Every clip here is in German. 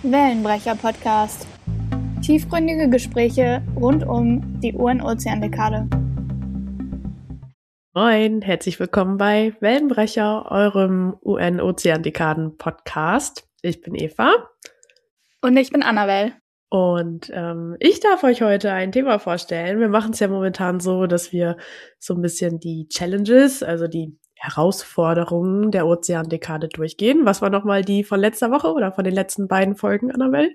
Wellenbrecher-Podcast. Tiefgründige Gespräche rund um die UN-Ozeandekade. Moin, herzlich willkommen bei Wellenbrecher, eurem UN-Ozeandekaden-Podcast. Ich bin Eva. Und ich bin Annabelle. Und ich darf euch heute ein Thema vorstellen. Wir machen es ja momentan so, dass wir so ein bisschen die Challenges, also die Herausforderungen der Ozeandekade durchgehen. Was war nochmal die von letzter Woche oder von den letzten beiden Folgen, Annabelle?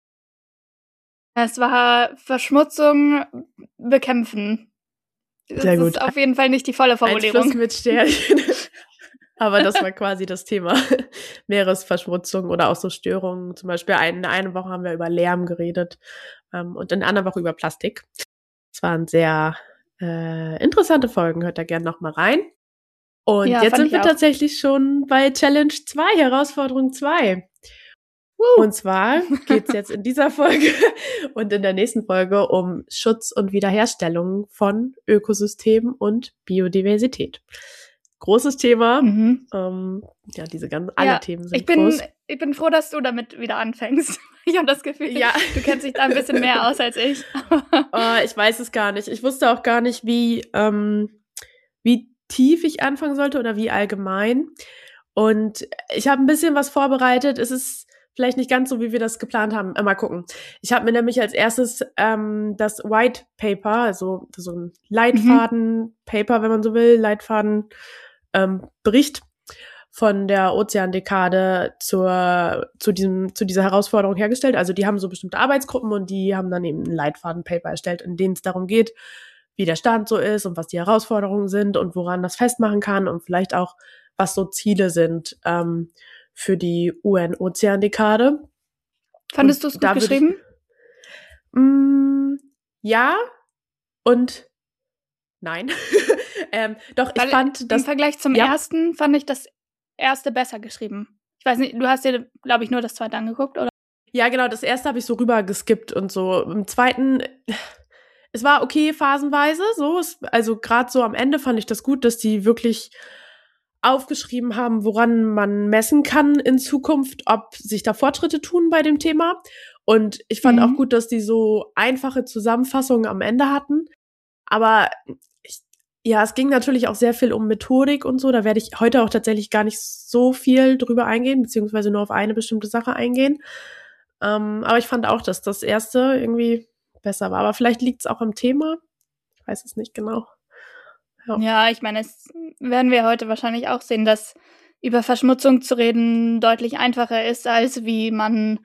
Es war Verschmutzung bekämpfen. Sehr gut. Das ist auf jeden Fall nicht die volle Formulierung. Ein Fluss mit Sternchen. Aber das war quasi das Thema. Meeresverschmutzung oder auch so Störungen. Zum Beispiel in einer Woche haben wir über Lärm geredet und in der anderen Woche über Plastik. Es waren sehr interessante Folgen. Hört da gerne nochmal rein. Und ja, jetzt sind wir tatsächlich schon bei Challenge 2, Herausforderung 2. Und zwar geht's jetzt in dieser Folge und in der nächsten Folge um Schutz und Wiederherstellung von Ökosystemen und Biodiversität. Großes Thema. Ja, diese ganzen alle Themen sind groß. Ich bin froh, dass du damit wieder anfängst. Ich habe das Gefühl, du kennst dich da ein bisschen mehr aus als ich. Ich weiß es gar nicht. Ich wusste auch gar nicht, wie tief ich anfangen sollte oder wie allgemein. Und ich habe ein bisschen was vorbereitet. Es ist vielleicht nicht ganz so, wie wir das geplant haben. Mal gucken. Ich habe mir nämlich als erstes das White Paper, also so ein Leitfaden-Paper, wenn man so will, Leitfaden-Bericht von der Ozeandekade zu dieser Herausforderung hergestellt. Also die haben so bestimmte Arbeitsgruppen und die haben dann eben ein Leitfaden-Paper erstellt, in dem es darum geht, wie der Stand so ist und was die Herausforderungen sind und woran das festmachen kann und vielleicht auch, was so Ziele sind für die UN-Ozeandekade. Fandest du es gut geschrieben? Ja und nein. Doch, ich fand das... Im Vergleich zum ersten fand ich das erste besser geschrieben. Ich weiß nicht, du hast dir, glaube ich, nur das zweite angeguckt, oder? Ja, genau, das erste habe ich so rüber geskippt und so. Im zweiten... Es war okay phasenweise, so. Also gerade so am Ende fand ich das gut, dass die wirklich aufgeschrieben haben, woran man messen kann in Zukunft, ob sich da Fortschritte tun bei dem Thema. Und ich fand auch gut, dass die so einfache Zusammenfassungen am Ende hatten. Aber es ging natürlich auch sehr viel um Methodik und so. Da werde ich heute auch tatsächlich gar nicht so viel drüber eingehen, beziehungsweise nur auf eine bestimmte Sache eingehen. Aber ich fand auch, dass das erste irgendwie besser war. Aber vielleicht liegt es auch am Thema. Ich weiß es nicht genau. Ja, ich meine, es werden wir heute wahrscheinlich auch sehen, dass über Verschmutzung zu reden deutlich einfacher ist, als wie man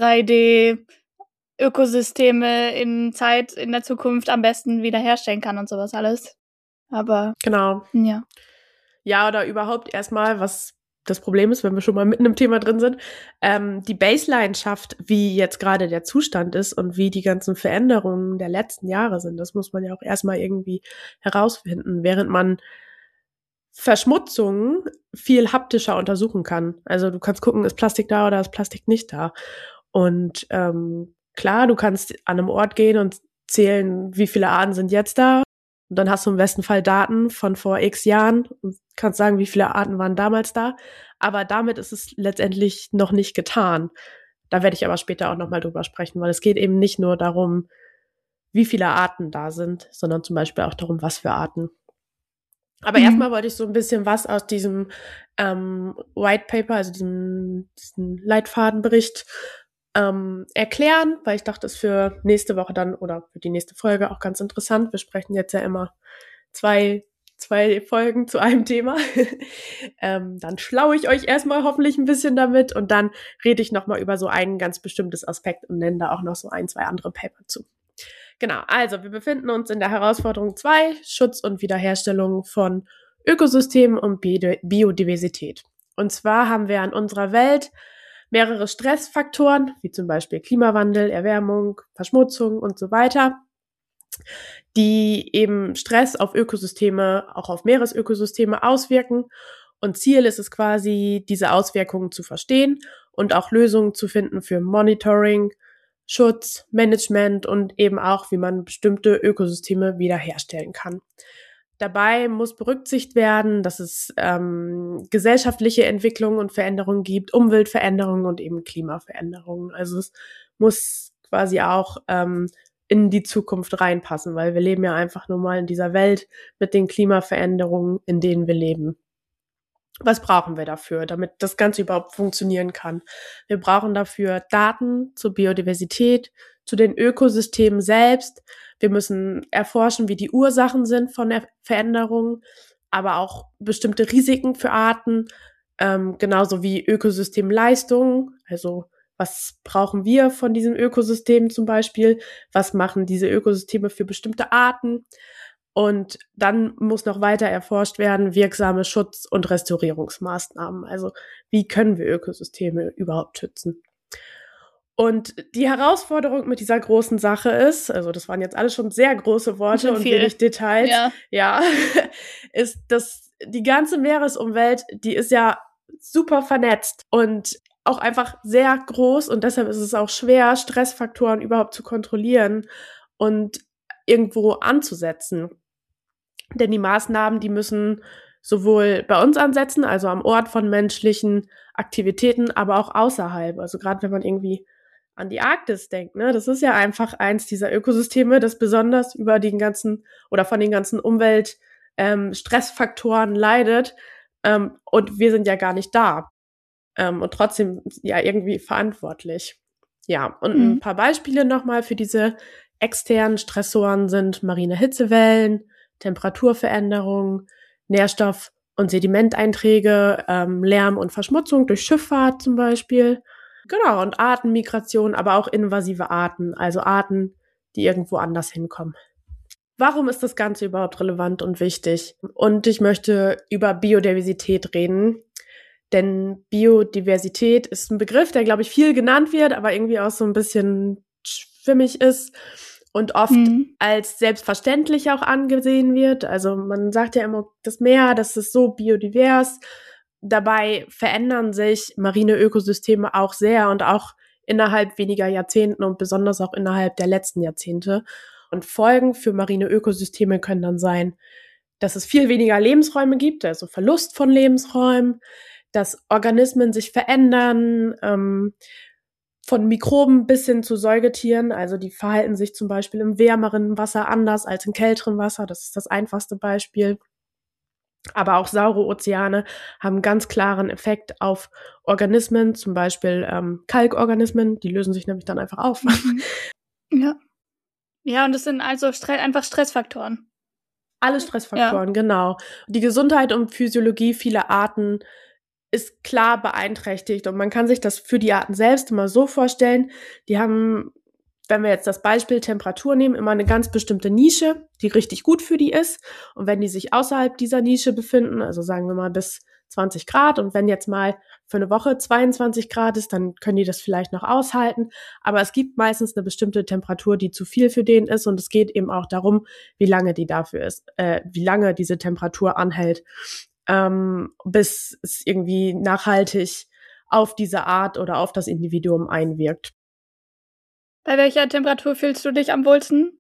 3D-Ökosysteme in der Zukunft am besten wiederherstellen kann und sowas alles. Aber genau. Ja. Ja, oder überhaupt erstmal, was das Problem ist, wenn wir schon mal mitten im Thema drin sind, die Baseline schafft, wie jetzt gerade der Zustand ist und wie die ganzen Veränderungen der letzten Jahre sind. Das muss man ja auch erstmal irgendwie herausfinden, während man Verschmutzungen viel haptischer untersuchen kann. Also du kannst gucken, ist Plastik da oder ist Plastik nicht da. Und klar, du kannst an einem Ort gehen und zählen, wie viele Arten sind jetzt da. Und dann hast du im besten Fall Daten von vor x Jahren und kannst sagen, wie viele Arten waren damals da. Aber damit ist es letztendlich noch nicht getan. Da werde ich aber später auch nochmal drüber sprechen, weil es geht eben nicht nur darum, wie viele Arten da sind, sondern zum Beispiel auch darum, was für Arten. Aber erstmal wollte ich so ein bisschen was aus diesem White Paper, also diesen Leitfadenbericht erklären, weil ich dachte, das ist für nächste Woche dann oder für die nächste Folge auch ganz interessant. Wir sprechen jetzt ja immer zwei Folgen zu einem Thema. Dann schlaue ich euch erstmal hoffentlich ein bisschen damit und dann rede ich nochmal über so ein ganz bestimmtes Aspekt und nenne da auch noch so 1, 2 andere Paper zu. Genau, also wir befinden uns in der Herausforderung 2, Schutz und Wiederherstellung von Ökosystemen und Biodiversität. Und zwar haben wir an unserer Welt mehrere Stressfaktoren, wie zum Beispiel Klimawandel, Erwärmung, Verschmutzung und so weiter, die eben Stress auf Ökosysteme, auch auf Meeresökosysteme auswirken. Und Ziel ist es quasi, diese Auswirkungen zu verstehen und auch Lösungen zu finden für Monitoring, Schutz, Management und eben auch, wie man bestimmte Ökosysteme wiederherstellen kann. Dabei muss berücksichtigt werden, dass es gesellschaftliche Entwicklungen und Veränderungen gibt, Umweltveränderungen und eben Klimaveränderungen. Also es muss quasi auch in die Zukunft reinpassen, weil wir leben ja einfach nur mal in dieser Welt mit den Klimaveränderungen, in denen wir leben. Was brauchen wir dafür, damit das Ganze überhaupt funktionieren kann? Wir brauchen dafür Daten zur Biodiversität, zu den Ökosystemen selbst. Wir müssen erforschen, wie die Ursachen sind von der Veränderung, aber auch bestimmte Risiken für Arten, genauso wie Ökosystemleistungen. Also was brauchen wir von diesem Ökosystem zum Beispiel? Was machen diese Ökosysteme für bestimmte Arten? Und dann muss noch weiter erforscht werden, wirksame Schutz- und Restaurierungsmaßnahmen. Also wie können wir Ökosysteme überhaupt schützen? Und die Herausforderung mit dieser großen Sache ist, also das waren jetzt alles schon sehr große Worte und wenig Details, ja, ist, dass die ganze Meeresumwelt, die ist ja super vernetzt und auch einfach sehr groß und deshalb ist es auch schwer, Stressfaktoren überhaupt zu kontrollieren und irgendwo anzusetzen. Denn die Maßnahmen, die müssen sowohl bei uns ansetzen, also am Ort von menschlichen Aktivitäten, aber auch außerhalb. Also gerade wenn man irgendwie an die Arktis denkt, ne, das ist ja einfach eins dieser Ökosysteme, das besonders über den ganzen oder von den ganzen Stressfaktoren leidet. Und wir sind ja gar nicht da. Und trotzdem ja irgendwie verantwortlich. Ja, und ein paar Beispiele nochmal für diese externen Stressoren sind marine Hitzewellen, Temperaturveränderungen, Nährstoff- und Sedimenteinträge, Lärm und Verschmutzung durch Schifffahrt zum Beispiel. Genau, und Artenmigration, aber auch invasive Arten, also Arten, die irgendwo anders hinkommen. Warum ist das Ganze überhaupt relevant und wichtig? Und ich möchte über Biodiversität reden, denn Biodiversität ist ein Begriff, der, glaube ich, viel genannt wird, aber irgendwie auch so ein bisschen schwimmig ist und oft als selbstverständlich auch angesehen wird. Also man sagt ja immer, das Meer, das ist so biodivers. Dabei verändern sich marine Ökosysteme auch sehr und auch innerhalb weniger Jahrzehnten und besonders auch innerhalb der letzten Jahrzehnte. Und Folgen für marine Ökosysteme können dann sein, dass es viel weniger Lebensräume gibt, also Verlust von Lebensräumen, dass Organismen sich verändern, von Mikroben bis hin zu Säugetieren. Also die verhalten sich zum Beispiel im wärmeren Wasser anders als im kälteren Wasser. Das ist das einfachste Beispiel. Aber auch saure Ozeane haben einen ganz klaren Effekt auf Organismen, zum Beispiel Kalkorganismen. Die lösen sich nämlich dann einfach auf. Ja. Ja, und das sind also einfach Stressfaktoren. Alle Stressfaktoren, genau. Die Gesundheit und Physiologie vieler Arten ist klar beeinträchtigt. Und man kann sich das für die Arten selbst immer so vorstellen, die haben, wenn wir jetzt das Beispiel Temperatur nehmen, immer eine ganz bestimmte Nische, die richtig gut für die ist. Und wenn die sich außerhalb dieser Nische befinden, also sagen wir mal bis 20 Grad, und wenn jetzt mal für eine Woche 22 Grad ist, dann können die das vielleicht noch aushalten. Aber es gibt meistens eine bestimmte Temperatur, die zu viel für den ist. Und es geht eben auch darum, wie lange die dafür ist, wie lange diese Temperatur anhält, bis es irgendwie nachhaltig auf diese Art oder auf das Individuum einwirkt. Bei welcher Temperatur fühlst du dich am wohlsten?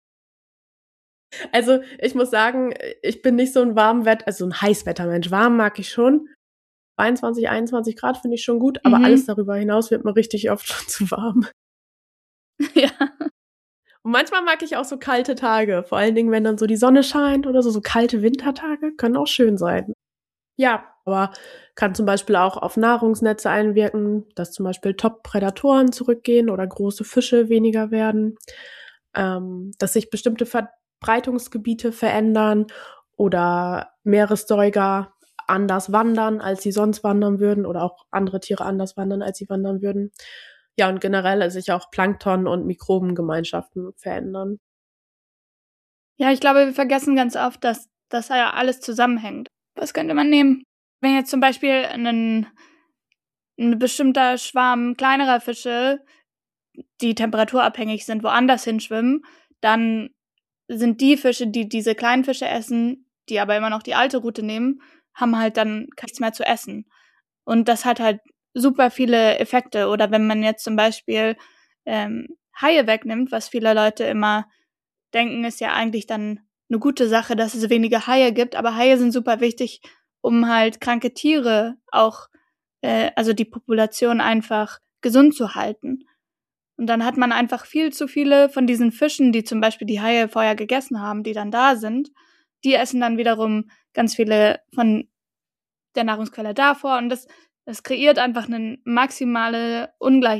Also ich muss sagen, ich bin nicht so ein also ein Heißwettermensch. Warm mag ich schon. 22, 21 Grad finde ich schon gut, aber alles darüber hinaus wird mir richtig oft schon zu warm. Ja. Und manchmal mag ich auch so kalte Tage, vor allen Dingen, wenn dann so die Sonne scheint oder so kalte Wintertage, können auch schön sein. Ja, aber kann zum Beispiel auch auf Nahrungsnetze einwirken, dass zum Beispiel Top-Prädatoren zurückgehen oder große Fische weniger werden, dass sich bestimmte Verbreitungsgebiete verändern oder Meeressäuger anders wandern, als sie sonst wandern würden oder auch andere Tiere anders wandern, als sie wandern würden. Ja, und generell sich auch Plankton- und Mikrobengemeinschaften verändern. Ja, ich glaube, wir vergessen ganz oft, dass das ja alles zusammenhängt. Was könnte man nehmen? Wenn jetzt zum Beispiel ein bestimmter Schwarm kleinerer Fische, die temperaturabhängig sind, woanders hinschwimmen, dann sind die Fische, die diese kleinen Fische essen, die aber immer noch die alte Route nehmen, haben halt dann nichts mehr zu essen. Und das hat halt super viele Effekte. Oder wenn man jetzt zum Beispiel Haie wegnimmt, was viele Leute immer denken, ist ja eigentlich dann eine gute Sache, dass es weniger Haie gibt, aber Haie sind super wichtig, um halt kranke Tiere auch, also die Population einfach gesund zu halten. Und dann hat man einfach viel zu viele von diesen Fischen, die zum Beispiel die Haie vorher gegessen haben, die dann da sind. Die essen dann wiederum ganz viele von der Nahrungsquelle davor. Und das kreiert einfach eine maximale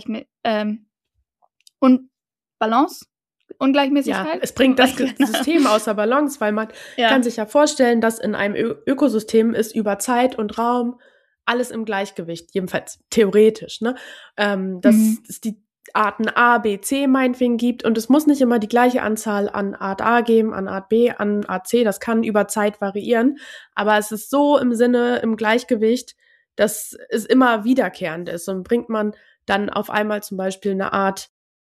Balance, Ungleichmäßigkeit. Ja, es bringt das System außer Balance, weil man kann sich ja vorstellen, dass in einem Ökosystem ist über Zeit und Raum alles im Gleichgewicht, jedenfalls theoretisch, ne? Dass es die Arten A, B, C meinetwegen gibt und es muss nicht immer die gleiche Anzahl an Art A geben, an Art B, an Art C, das kann über Zeit variieren, aber es ist so im Gleichgewicht, dass es immer wiederkehrend ist und bringt man dann auf einmal zum Beispiel eine Art,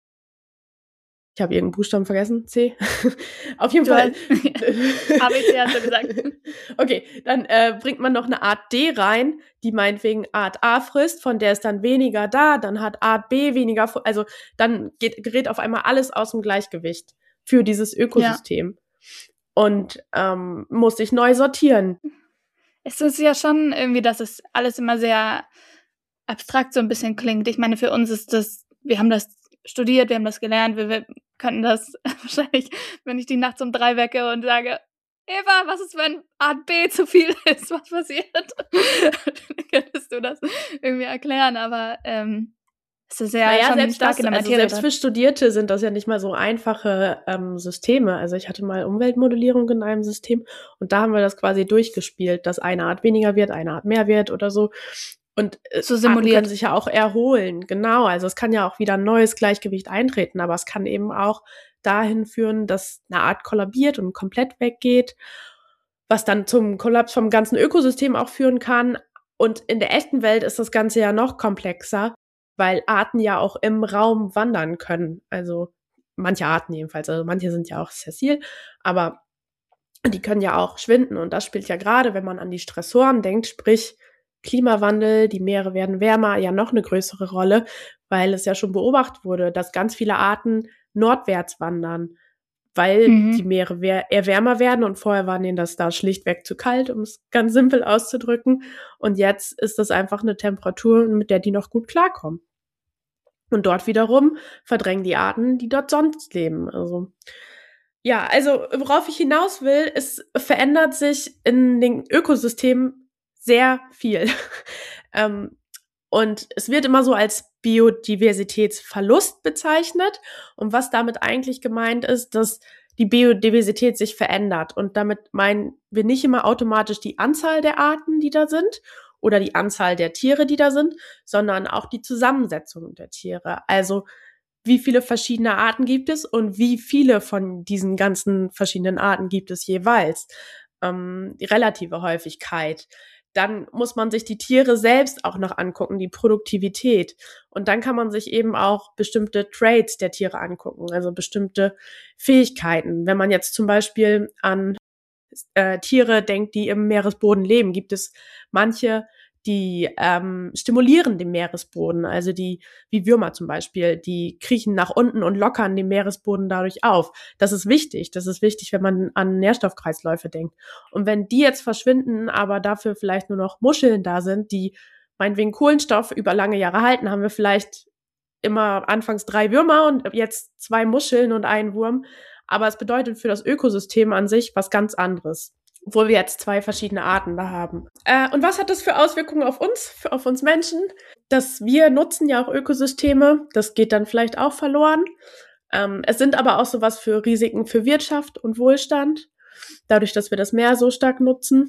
ich habe irgendeinen Buchstaben vergessen, C. Auf jeden Fall. ABC hast du gesagt. Okay, dann bringt man noch eine Art D rein, die meinetwegen Art A frisst, von der ist dann weniger da, dann hat Art B weniger, also dann gerät auf einmal alles aus dem Gleichgewicht für dieses Ökosystem und muss sich neu sortieren. Es ist ja schon irgendwie, dass es alles immer sehr abstrakt so ein bisschen klingt. Ich meine, für uns ist das, wir haben das studiert, wir haben das gelernt, wir könnten das wahrscheinlich, wenn ich die nachts um 3 wecke und sage, Eva, was ist, wenn Art B zu viel ist? Was passiert? Dann könntest du das irgendwie erklären, aber es ist ja schon stark in der Materie. Selbst für Studierte sind das ja nicht mal so einfache Systeme. Also ich hatte mal Umweltmodellierung in einem System und da haben wir das quasi durchgespielt, dass eine Art weniger wird, eine Art mehr wird oder so. Und so Arten können sich ja auch erholen, genau. Also es kann ja auch wieder ein neues Gleichgewicht eintreten, aber es kann eben auch dahin führen, dass eine Art kollabiert und komplett weggeht, was dann zum Kollaps vom ganzen Ökosystem auch führen kann. Und in der echten Welt ist das Ganze ja noch komplexer, weil Arten ja auch im Raum wandern können. Also manche Arten jedenfalls, also manche sind ja auch sessil, aber die können ja auch schwinden. Und das spielt ja gerade, wenn man an die Stressoren denkt, sprich Klimawandel, die Meere werden wärmer, ja noch eine größere Rolle, weil es ja schon beobachtet wurde, dass ganz viele Arten nordwärts wandern, weil die Meere eher wärmer werden und vorher waren ihnen das da schlichtweg zu kalt, um es ganz simpel auszudrücken. Und jetzt ist das einfach eine Temperatur, mit der die noch gut klarkommen. Und dort wiederum verdrängen die Arten, die dort sonst leben. Also ja, also worauf ich hinaus will, es verändert sich in den Ökosystemen sehr viel. Und es wird immer so als Biodiversitätsverlust bezeichnet. Und was damit eigentlich gemeint ist, dass die Biodiversität sich verändert. Und damit meinen wir nicht immer automatisch die Anzahl der Arten, die da sind, oder die Anzahl der Tiere, die da sind, sondern auch die Zusammensetzung der Tiere. Also wie viele verschiedene Arten gibt es und wie viele von diesen ganzen verschiedenen Arten gibt es jeweils. Die relative Häufigkeit. Dann muss man sich die Tiere selbst auch noch angucken, die Produktivität. Und dann kann man sich eben auch bestimmte Traits der Tiere angucken, also bestimmte Fähigkeiten. Wenn man jetzt zum Beispiel an Tiere denkt, die im Meeresboden leben, gibt es manche, die stimulieren den Meeresboden, also die, wie Würmer zum Beispiel, die kriechen nach unten und lockern den Meeresboden dadurch auf. Das ist wichtig, wenn man an Nährstoffkreisläufe denkt. Und wenn die jetzt verschwinden, aber dafür vielleicht nur noch Muscheln da sind, die meinetwegen Kohlenstoff über lange Jahre halten, haben wir vielleicht immer anfangs 3 Würmer und jetzt 2 Muscheln und einen Wurm. Aber es bedeutet für das Ökosystem an sich was ganz anderes, obwohl wir jetzt 2 verschiedene Arten da haben. Und was hat das für Auswirkungen auf uns Menschen? Dass wir nutzen ja auch Ökosysteme, das geht dann vielleicht auch verloren. Es sind aber auch sowas für Risiken für Wirtschaft und Wohlstand, dadurch, dass wir das Meer so stark nutzen.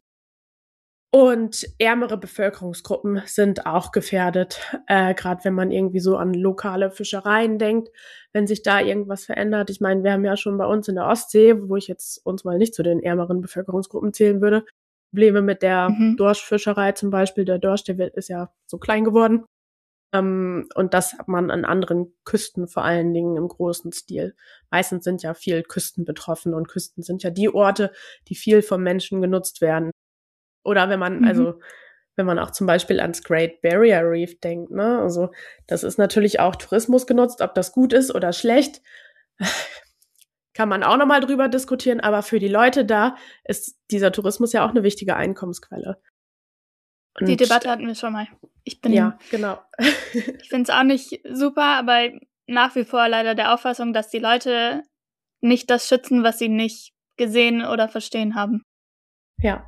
Und ärmere Bevölkerungsgruppen sind auch gefährdet, gerade wenn man irgendwie so an lokale Fischereien denkt, wenn sich da irgendwas verändert. Ich meine, wir haben ja schon bei uns in der Ostsee, wo ich jetzt uns mal nicht zu den ärmeren Bevölkerungsgruppen zählen würde, Probleme mit der Dorschfischerei zum Beispiel. Der Dorsch, ist ja so klein geworden. Und das hat man an anderen Küsten vor allen Dingen im großen Stil. Meistens sind ja viel Küsten betroffen und Küsten sind ja die Orte, die viel vom Menschen genutzt werden. Oder wenn man auch zum Beispiel ans Great Barrier Reef denkt, ne? Also das ist natürlich auch Tourismus genutzt, ob das gut ist oder schlecht. kann man auch nochmal drüber diskutieren, aber für die Leute da ist dieser Tourismus ja auch eine wichtige Einkommensquelle. Und die Debatte hatten wir schon mal. Ja, genau. Ich finde es auch nicht super, aber nach wie vor leider der Auffassung, dass die Leute nicht das schützen, was sie nicht gesehen oder verstehen haben. Ja.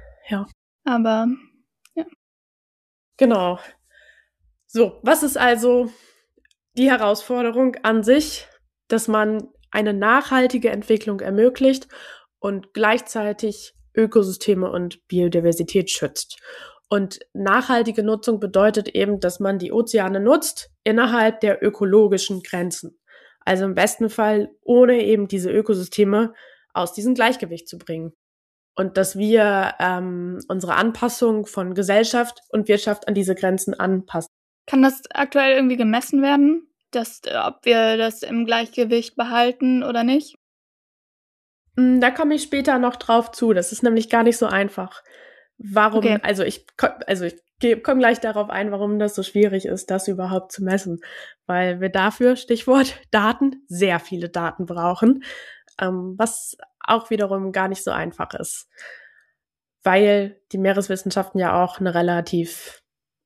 Aber, ja. Genau. So, was ist also die Herausforderung an sich, dass man eine nachhaltige Entwicklung ermöglicht und gleichzeitig Ökosysteme und Biodiversität schützt? Und nachhaltige Nutzung bedeutet eben, dass man die Ozeane nutzt innerhalb der ökologischen Grenzen. Also im besten Fall, ohne eben diese Ökosysteme aus diesem Gleichgewicht zu bringen. Und dass wir unsere Anpassung von Gesellschaft und Wirtschaft an diese Grenzen anpassen. Kann das aktuell irgendwie gemessen werden, ob wir das im Gleichgewicht behalten oder nicht? Da komme ich später noch drauf zu. Das ist nämlich gar nicht so einfach. Warum? Okay. Also ich komme gleich darauf ein, warum das so schwierig ist, das überhaupt zu messen. Weil wir dafür, Stichwort Daten, sehr viele Daten brauchen, was auch wiederum gar nicht so einfach ist. Weil die Meereswissenschaften ja auch eine relativ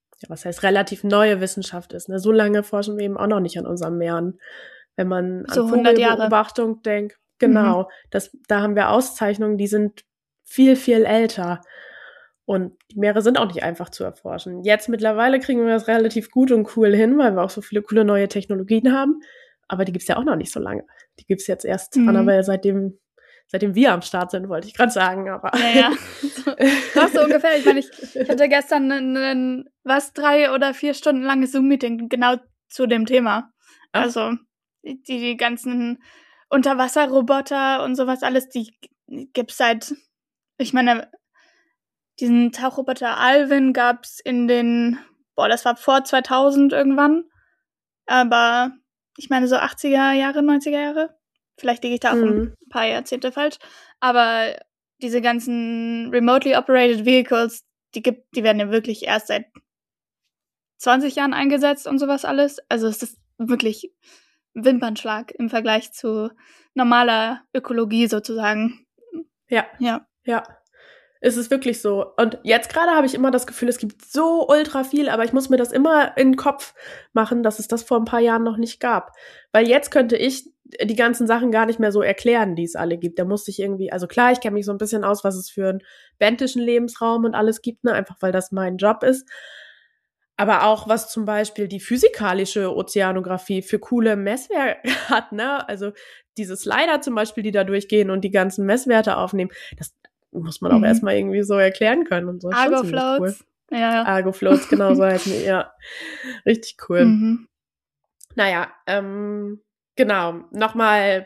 neue Wissenschaft ist. Ne? So lange forschen wir eben auch noch nicht an unseren Meeren. Wenn man an So 100 Jahre. Vogelbeobachtung denkt, genau, da haben wir Auszeichnungen, die sind viel, viel älter. Und die Meere sind auch nicht einfach zu erforschen. Jetzt mittlerweile kriegen wir das relativ gut und cool hin, weil wir auch so viele coole neue Technologien haben. Aber die gibt's ja auch noch nicht so lange. Die gibt's jetzt erst, Annabelle, seitdem wir am Start sind, wollte ich gerade sagen. Aber ja. So ungefähr. Ich meine, ich hatte gestern ein 3 oder 4 Stunden langes Zoom-Meeting genau zu dem Thema. Ach. Also die ganzen Unterwasserroboter und sowas alles, die gibt's ich meine, diesen Tauchroboter Alvin gab's das war vor 2000 irgendwann. Aber ich meine so 80er Jahre, 90er Jahre. Vielleicht liege ich da auch ein paar Jahrzehnte falsch. Aber diese ganzen remotely operated vehicles, die werden ja wirklich erst seit 20 Jahren eingesetzt und sowas alles. Also es ist wirklich Wimpernschlag im Vergleich zu normaler Ökologie sozusagen. Ja. Es ist wirklich so. Und jetzt gerade habe ich immer das Gefühl, es gibt so ultra viel, aber ich muss mir das immer in den Kopf machen, dass es das vor ein paar Jahren noch nicht gab. Weil jetzt könnte ich die ganzen Sachen gar nicht mehr so erklären, die es alle gibt. Da musste ich irgendwie, also klar, ich kenne mich so ein bisschen aus, was es für einen bentischen Lebensraum und alles gibt, ne, einfach weil das mein Job ist. Aber auch, was zum Beispiel die physikalische Ozeanographie für coole Messwerte hat, ne? Also diese Slider zum Beispiel, die da durchgehen und die ganzen Messwerte aufnehmen, das muss man auch erstmal irgendwie so erklären können und so. Argo Floats. Cool. Ja. Argo Floats, genau so heißen die, ja. Richtig cool. Naja, genau. Nochmal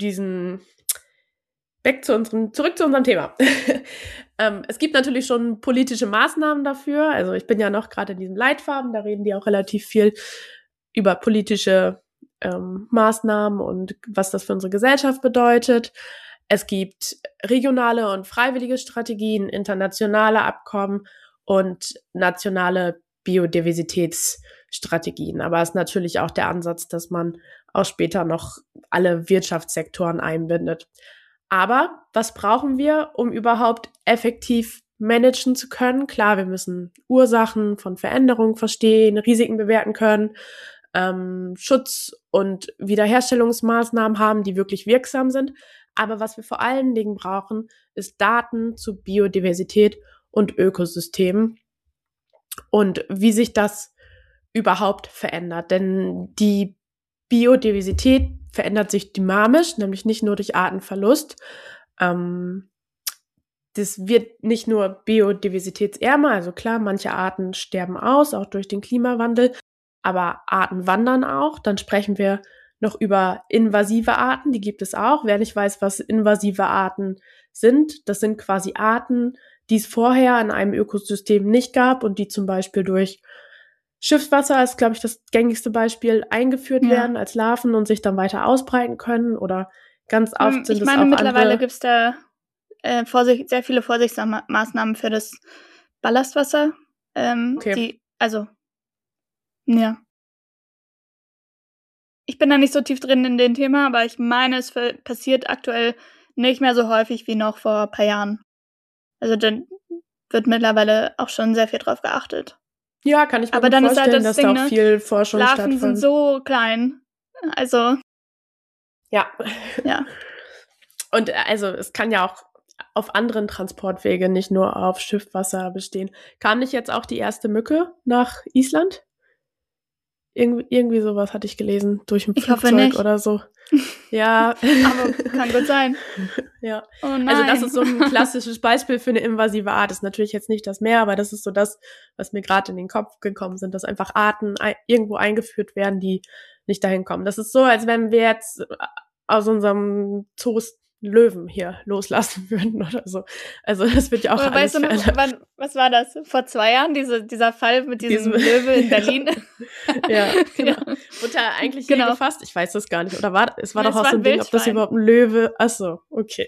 zurück zu unserem Thema. Es gibt natürlich schon politische Maßnahmen dafür. Also ich bin ja noch gerade in diesem Leitfaden, da reden die auch relativ viel über politische Maßnahmen und was das für unsere Gesellschaft bedeutet. Es gibt regionale und freiwillige Strategien, internationale Abkommen und nationale Biodiversitätsstrategien. Aber es ist natürlich auch der Ansatz, dass man auch später noch alle Wirtschaftssektoren einbindet. Aber was brauchen wir, um überhaupt effektiv managen zu können? Klar, wir müssen Ursachen von Veränderungen verstehen, Risiken bewerten können, Schutz- und Wiederherstellungsmaßnahmen haben, die wirklich wirksam sind. Aber was wir vor allen Dingen brauchen, ist Daten zu Biodiversität und Ökosystemen und wie sich das überhaupt verändert. Denn die Biodiversität verändert sich dynamisch, nämlich nicht nur durch Artenverlust. Das wird nicht nur biodiversitätsärmer, also klar, manche Arten sterben aus, auch durch den Klimawandel, aber Arten wandern auch. Dann sprechen wir noch über invasive Arten, die gibt es auch. Wer nicht weiß, was invasive Arten sind, das sind quasi Arten, die es vorher in einem Ökosystem nicht gab und die zum Beispiel durch Schiffswasser ist, glaube ich, das gängigste Beispiel, eingeführt werden als Larven und sich dann weiter ausbreiten können oder ganz oft sind es auch andere. Ich meine, mittlerweile gibt es da sehr viele Vorsichtsmaßnahmen für das Ballastwasser. Okay. Ja. Ich bin da nicht so tief drin in dem Thema, aber ich meine, es passiert aktuell nicht mehr so häufig wie noch vor ein paar Jahren. Also dann wird mittlerweile auch schon sehr viel drauf geachtet. Ja, kann ich mir Aber gut dann ist vorstellen, halt das dass Ding, da auch ne? viel Forschung Larven sind stattfindet. so klein. Also, Ja. ja. Und also es kann ja auch auf anderen Transportwege, nicht nur auf Schiffwasser bestehen. Kam nicht jetzt auch die erste Mücke nach Island? Irgendwie sowas hatte ich gelesen, durch ein Ich hoffe Flugzeug nicht. oder so. Ja. Aber kann gut sein. Ja. Oh nein. Also das ist so ein klassisches Beispiel für eine invasive Art. Das ist natürlich jetzt nicht das Meer, aber das ist so das, was mir gerade in den Kopf gekommen sind, dass einfach Arten irgendwo eingeführt werden, die nicht dahin kommen. Das ist so, als wenn wir jetzt aus unserem Zoos Löwen hier loslassen würden oder so. Also das wird ja auch Oder alles weißt du noch, was war das? Vor 2 Jahren, dieser Fall mit diesem Löwe in Berlin? Ja, genau. Ja. Wurde er eigentlich Genau. hier gefasst? Ich weiß das gar nicht. Oder es war Nee, doch es auch war so ein ein Ding, ob das Wildschwein. überhaupt ein Löwe... Ach so, okay.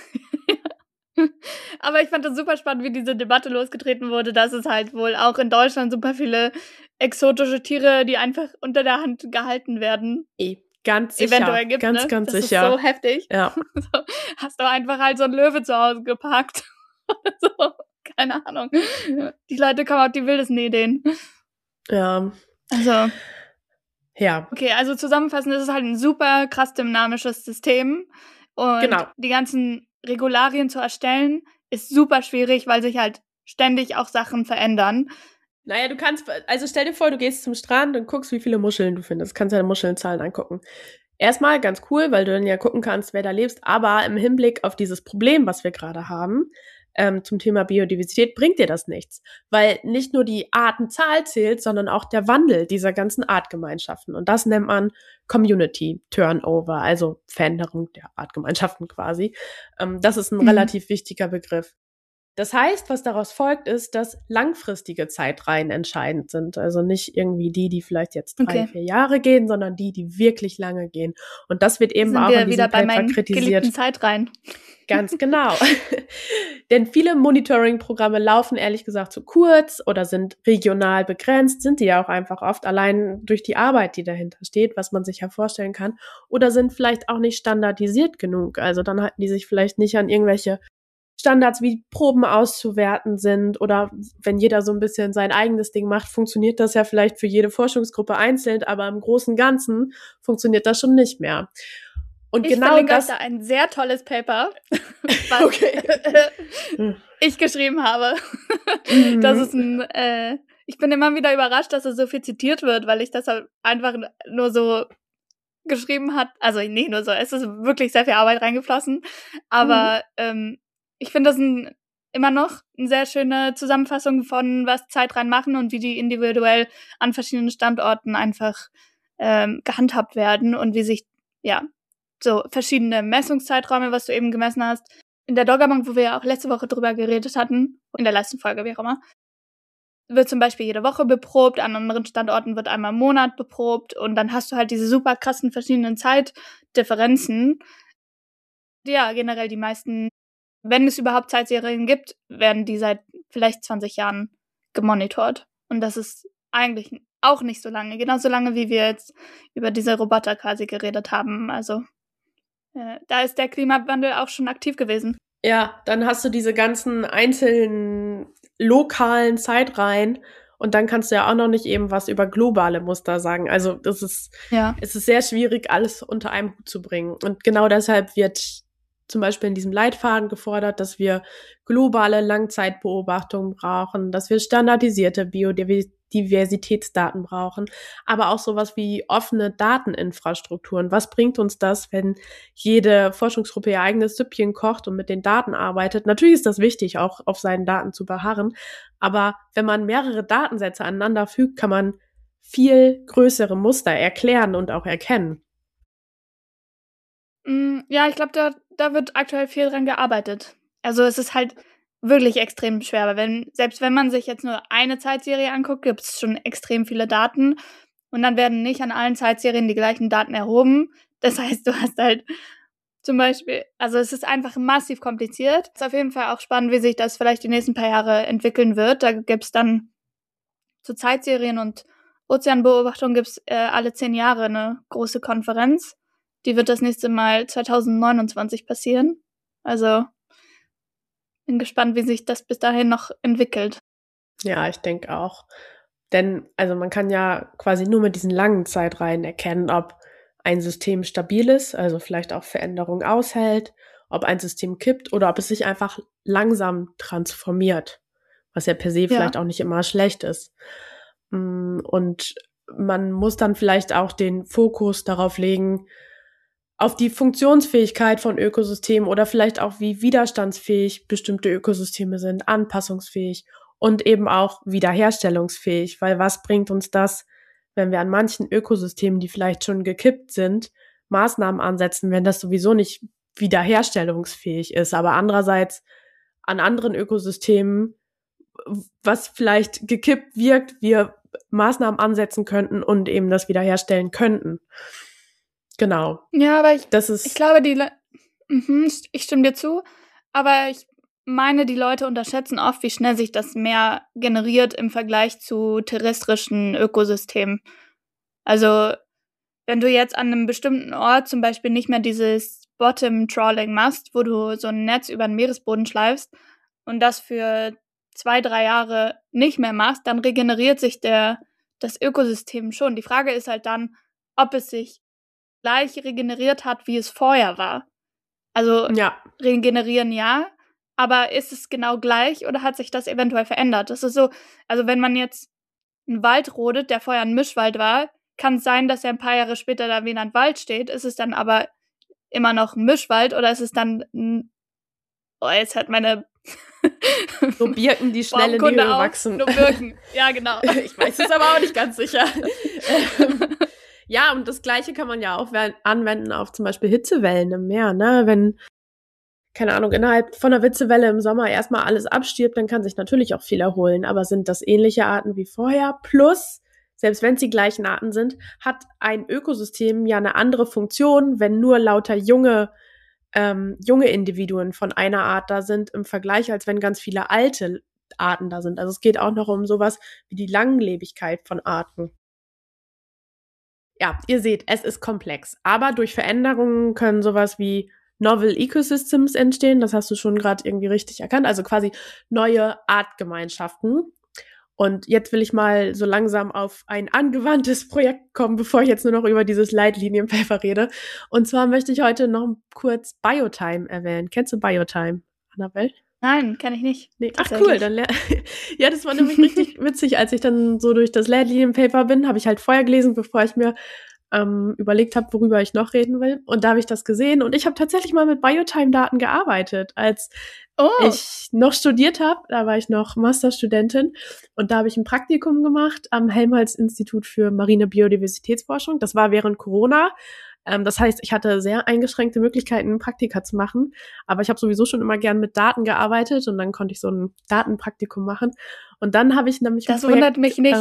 Aber ich fand das super spannend, wie diese Debatte losgetreten wurde, dass es halt wohl auch in Deutschland super viele exotische Tiere, die einfach unter der Hand gehalten werden, Ganz sicher. eventuell gibt, ganz, ne? ganz das sicher. ist so heftig. Ja. So, hast du einfach halt so einen Löwe zu Hause geparkt. So, keine Ahnung. Die Leute kommen auf die wildesten Ideen. Ja. Also, Ja. okay, also zusammenfassend ist es halt ein super krass dynamisches System. Und Genau. die ganzen Regularien zu erstellen, ist super schwierig, weil sich halt ständig auch Sachen verändern. Naja, du kannst, also stell dir vor, du gehst zum Strand und guckst, wie viele Muscheln du findest. Kannst deine Muschelnzahlen angucken. Erstmal ganz cool, weil du dann ja gucken kannst, wer da lebt. Aber im Hinblick auf dieses Problem, was wir gerade haben, zum Thema Biodiversität, bringt dir das nichts. Weil nicht nur die Artenzahl zählt, sondern auch der Wandel dieser ganzen Artgemeinschaften. Und das nennt man Community Turnover, also Veränderung der Artgemeinschaften quasi. Das ist ein relativ wichtiger Begriff. Das heißt, was daraus folgt, ist, dass langfristige Zeitreihen entscheidend sind. Also nicht irgendwie die vielleicht jetzt 3-4 Jahre gehen, sondern die wirklich lange gehen. Und das wird eben auch in diesem Paper kritisiert. Geliebten Zeitreihen. Ganz genau. Denn viele Monitoring-Programme laufen ehrlich gesagt zu kurz oder sind regional begrenzt, sind die ja auch einfach oft allein durch die Arbeit, die dahinter steht, was man sich ja vorstellen kann, oder sind vielleicht auch nicht standardisiert genug. Also dann halten die sich vielleicht nicht an irgendwelche Standards, wie Proben auszuwerten sind, oder wenn jeder so ein bisschen sein eigenes Ding macht, funktioniert das ja vielleicht für jede Forschungsgruppe einzeln, aber im Großen und Ganzen funktioniert das schon nicht mehr. Und ich genau verlinke das euch da ein sehr tolles Paper, was ich geschrieben habe. Das ist ich bin immer wieder überrascht, dass es so viel zitiert wird, weil ich das halt einfach nur so geschrieben hat. Also nicht nur so, es ist wirklich sehr viel Arbeit reingeflossen. Aber ich finde das immer noch eine sehr schöne Zusammenfassung von, was Zeitreihen machen und wie die individuell an verschiedenen Standorten einfach gehandhabt werden und wie sich, ja, so verschiedene Messungszeiträume, was du eben gemessen hast. In der Doggerbank, wo wir ja auch letzte Woche drüber geredet hatten, in der letzten Folge, wie auch immer, wird zum Beispiel jede Woche beprobt, an anderen Standorten wird einmal im Monat beprobt und dann hast du halt diese super krassen verschiedenen Zeitdifferenzen. Ja, generell die meisten, wenn es überhaupt Zeitserien gibt, werden die seit vielleicht 20 Jahren gemonitort. Und das ist eigentlich auch nicht so lange. Genauso lange, wie wir jetzt über diese Roboter quasi geredet haben. Also da ist der Klimawandel auch schon aktiv gewesen. Ja, dann hast du diese ganzen einzelnen lokalen Zeitreihen und dann kannst du ja auch noch nicht eben was über globale Muster sagen. Also es ist sehr schwierig, alles unter einem Hut zu bringen. Und genau deshalb wird zum Beispiel in diesem Leitfaden gefordert, dass wir globale Langzeitbeobachtungen brauchen, dass wir standardisierte Biodiversitätsdaten brauchen, aber auch sowas wie offene Dateninfrastrukturen. Was bringt uns das, wenn jede Forschungsgruppe ihr eigenes Süppchen kocht und mit den Daten arbeitet? Natürlich ist das wichtig, auch auf seinen Daten zu beharren, aber wenn man mehrere Datensätze aneinander fügt, kann man viel größere Muster erklären und auch erkennen. Ja, ich glaube, da wird aktuell viel dran gearbeitet. Also es ist halt wirklich extrem schwer, weil selbst wenn man sich jetzt nur eine Zeitserie anguckt, gibt es schon extrem viele Daten und dann werden nicht an allen Zeitserien die gleichen Daten erhoben. Das heißt, du hast halt zum Beispiel, also es ist einfach massiv kompliziert. Es ist auf jeden Fall auch spannend, wie sich das vielleicht die nächsten paar Jahre entwickeln wird. Da gibt es dann so Zeitserien und Ozeanbeobachtung gibt es alle 10 Jahre eine große Konferenz. Die wird das nächste Mal 2029 passieren. Also bin gespannt, wie sich das bis dahin noch entwickelt. Ja, ich denke auch. Denn, also man kann ja quasi nur mit diesen langen Zeitreihen erkennen, ob ein System stabil ist, also vielleicht auch Veränderungen aushält, ob ein System kippt oder ob es sich einfach langsam transformiert, was ja per se vielleicht auch nicht immer schlecht ist. Und man muss dann vielleicht auch den Fokus darauf legen, auf die Funktionsfähigkeit von Ökosystemen oder vielleicht auch, wie widerstandsfähig bestimmte Ökosysteme sind, anpassungsfähig und eben auch wiederherstellungsfähig. Weil was bringt uns das, wenn wir an manchen Ökosystemen, die vielleicht schon gekippt sind, Maßnahmen ansetzen, wenn das sowieso nicht wiederherstellungsfähig ist. Aber andererseits an anderen Ökosystemen, was vielleicht gekippt wirkt, wir Maßnahmen ansetzen könnten und eben das wiederherstellen könnten. Genau. Ja, aber ich glaube, ich stimme dir zu, aber ich meine, die Leute unterschätzen oft, wie schnell sich das Meer generiert im Vergleich zu terrestrischen Ökosystemen. Also, wenn du jetzt an einem bestimmten Ort zum Beispiel nicht mehr dieses Bottom-Trawling machst, wo du so ein Netz über den Meeresboden schleifst und das für 2-3 Jahre nicht mehr machst, dann regeneriert sich das Ökosystem schon. Die Frage ist halt dann, ob es sich gleich regeneriert hat, wie es vorher war. Also regenerieren ja, aber ist es genau gleich oder hat sich das eventuell verändert? Das ist so, also wenn man jetzt einen Wald rodet, der vorher ein Mischwald war, kann es sein, dass er ein paar Jahre später da wieder ein Wald steht. Ist es dann aber immer noch ein Mischwald oder ist es dann jetzt hat meine so Birken, die schnell in die Höhe wachsen. Nur Birken, ja genau. Ich weiß es aber auch nicht ganz sicher. Ja, und das Gleiche kann man ja auch anwenden auf zum Beispiel Hitzewellen im Meer, ne? Wenn, keine Ahnung, innerhalb von einer Hitzewelle im Sommer erstmal alles abstirbt, dann kann sich natürlich auch viel erholen. Aber sind das ähnliche Arten wie vorher? Plus, selbst wenn es die gleichen Arten sind, hat ein Ökosystem ja eine andere Funktion, wenn nur lauter junge Individuen von einer Art da sind im Vergleich, als wenn ganz viele alte Arten da sind. Also es geht auch noch um sowas wie die Langlebigkeit von Arten. Ja, ihr seht, es ist komplex. Aber durch Veränderungen können sowas wie Novel Ecosystems entstehen. Das hast du schon gerade irgendwie richtig erkannt. Also quasi neue Artgemeinschaften. Und jetzt will ich mal so langsam auf ein angewandtes Projekt kommen, bevor ich jetzt nur noch über dieses Leitlinienpaper rede. Und zwar möchte ich heute noch kurz Biotime erwähnen. Kennst du Biotime, Annabelle? Nein, kenne ich nicht. Nee. Ach cool, dann ja, das war nämlich richtig witzig, als ich dann so durch das Leitlinienpaper bin, habe ich halt vorher gelesen, bevor ich mir überlegt habe, worüber ich noch reden will. Und da habe ich das gesehen und ich habe tatsächlich mal mit Biotime-Daten gearbeitet, als ich noch studiert habe. Da war ich noch Masterstudentin und da habe ich ein Praktikum gemacht am Helmholtz-Institut für marine Biodiversitätsforschung. Das war während Corona. Das heißt, ich hatte sehr eingeschränkte Möglichkeiten, Praktika zu machen, aber ich habe sowieso schon immer gern mit Daten gearbeitet und dann konnte ich so ein Datenpraktikum machen. Und dann habe ich nämlich das wundert mich nicht.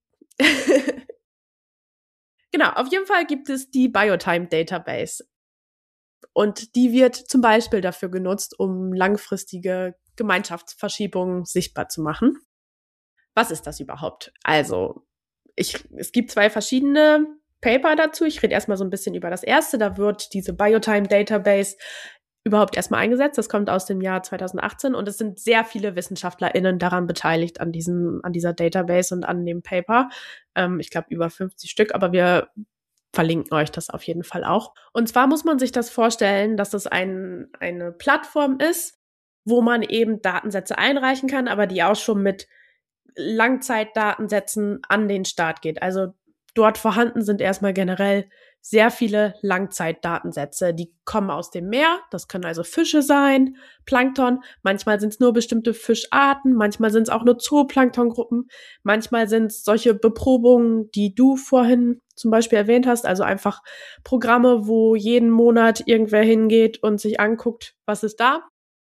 Genau, auf jeden Fall gibt es die Biotime Database. Und die wird zum Beispiel dafür genutzt, um langfristige Gemeinschaftsverschiebungen sichtbar zu machen. Was ist das überhaupt? Also, es gibt 2 verschiedene Paper dazu. Ich rede erstmal so ein bisschen über das erste. Da wird diese Biotime Database überhaupt erstmal eingesetzt. Das kommt aus dem Jahr 2018 und es sind sehr viele WissenschaftlerInnen daran beteiligt, an dieser Database und an dem Paper. Ich glaube über 50 Stück, aber wir verlinken euch das auf jeden Fall auch. Und zwar muss man sich das vorstellen, dass das eine Plattform ist, wo man eben Datensätze einreichen kann, aber die auch schon mit Langzeitdatensätzen an den Start geht. Also dort vorhanden sind erstmal generell sehr viele Langzeitdatensätze. Die kommen aus dem Meer. Das können also Fische sein, Plankton. Manchmal sind es nur bestimmte Fischarten. Manchmal sind es auch nur Zooplanktongruppen. Manchmal sind es solche Beprobungen, die du vorhin zum Beispiel erwähnt hast. Also einfach Programme, wo jeden Monat irgendwer hingeht und sich anguckt, was ist da.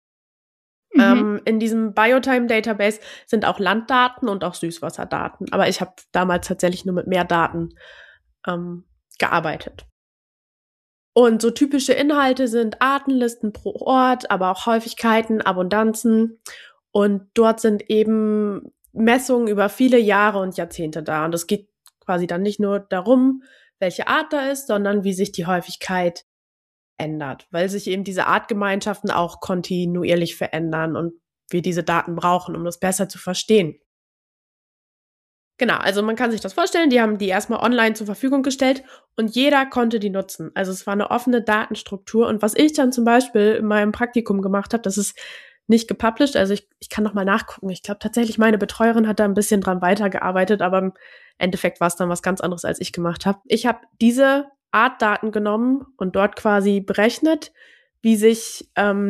In diesem Biotime Database sind auch Landdaten und auch Süßwasserdaten. Aber ich habe damals tatsächlich nur mit Meerdaten gearbeitet. Und so typische Inhalte sind Artenlisten pro Ort, aber auch Häufigkeiten, Abundanzen. Und dort sind eben Messungen über viele Jahre und Jahrzehnte da. Und es geht quasi dann nicht nur darum, welche Art da ist, sondern wie sich die Häufigkeit ändert, weil sich eben diese Artgemeinschaften auch kontinuierlich verändern und wir diese Daten brauchen, um das besser zu verstehen. Genau, also man kann sich das vorstellen, die haben die erstmal online zur Verfügung gestellt und jeder konnte die nutzen. Also es war eine offene Datenstruktur und was ich dann zum Beispiel in meinem Praktikum gemacht habe, das ist nicht gepublished, also ich kann noch mal nachgucken. Ich glaube tatsächlich, meine Betreuerin hat da ein bisschen dran weitergearbeitet, aber im Endeffekt war es dann was ganz anderes, als ich gemacht habe. Ich habe diese Artdaten genommen und dort quasi berechnet, wie sich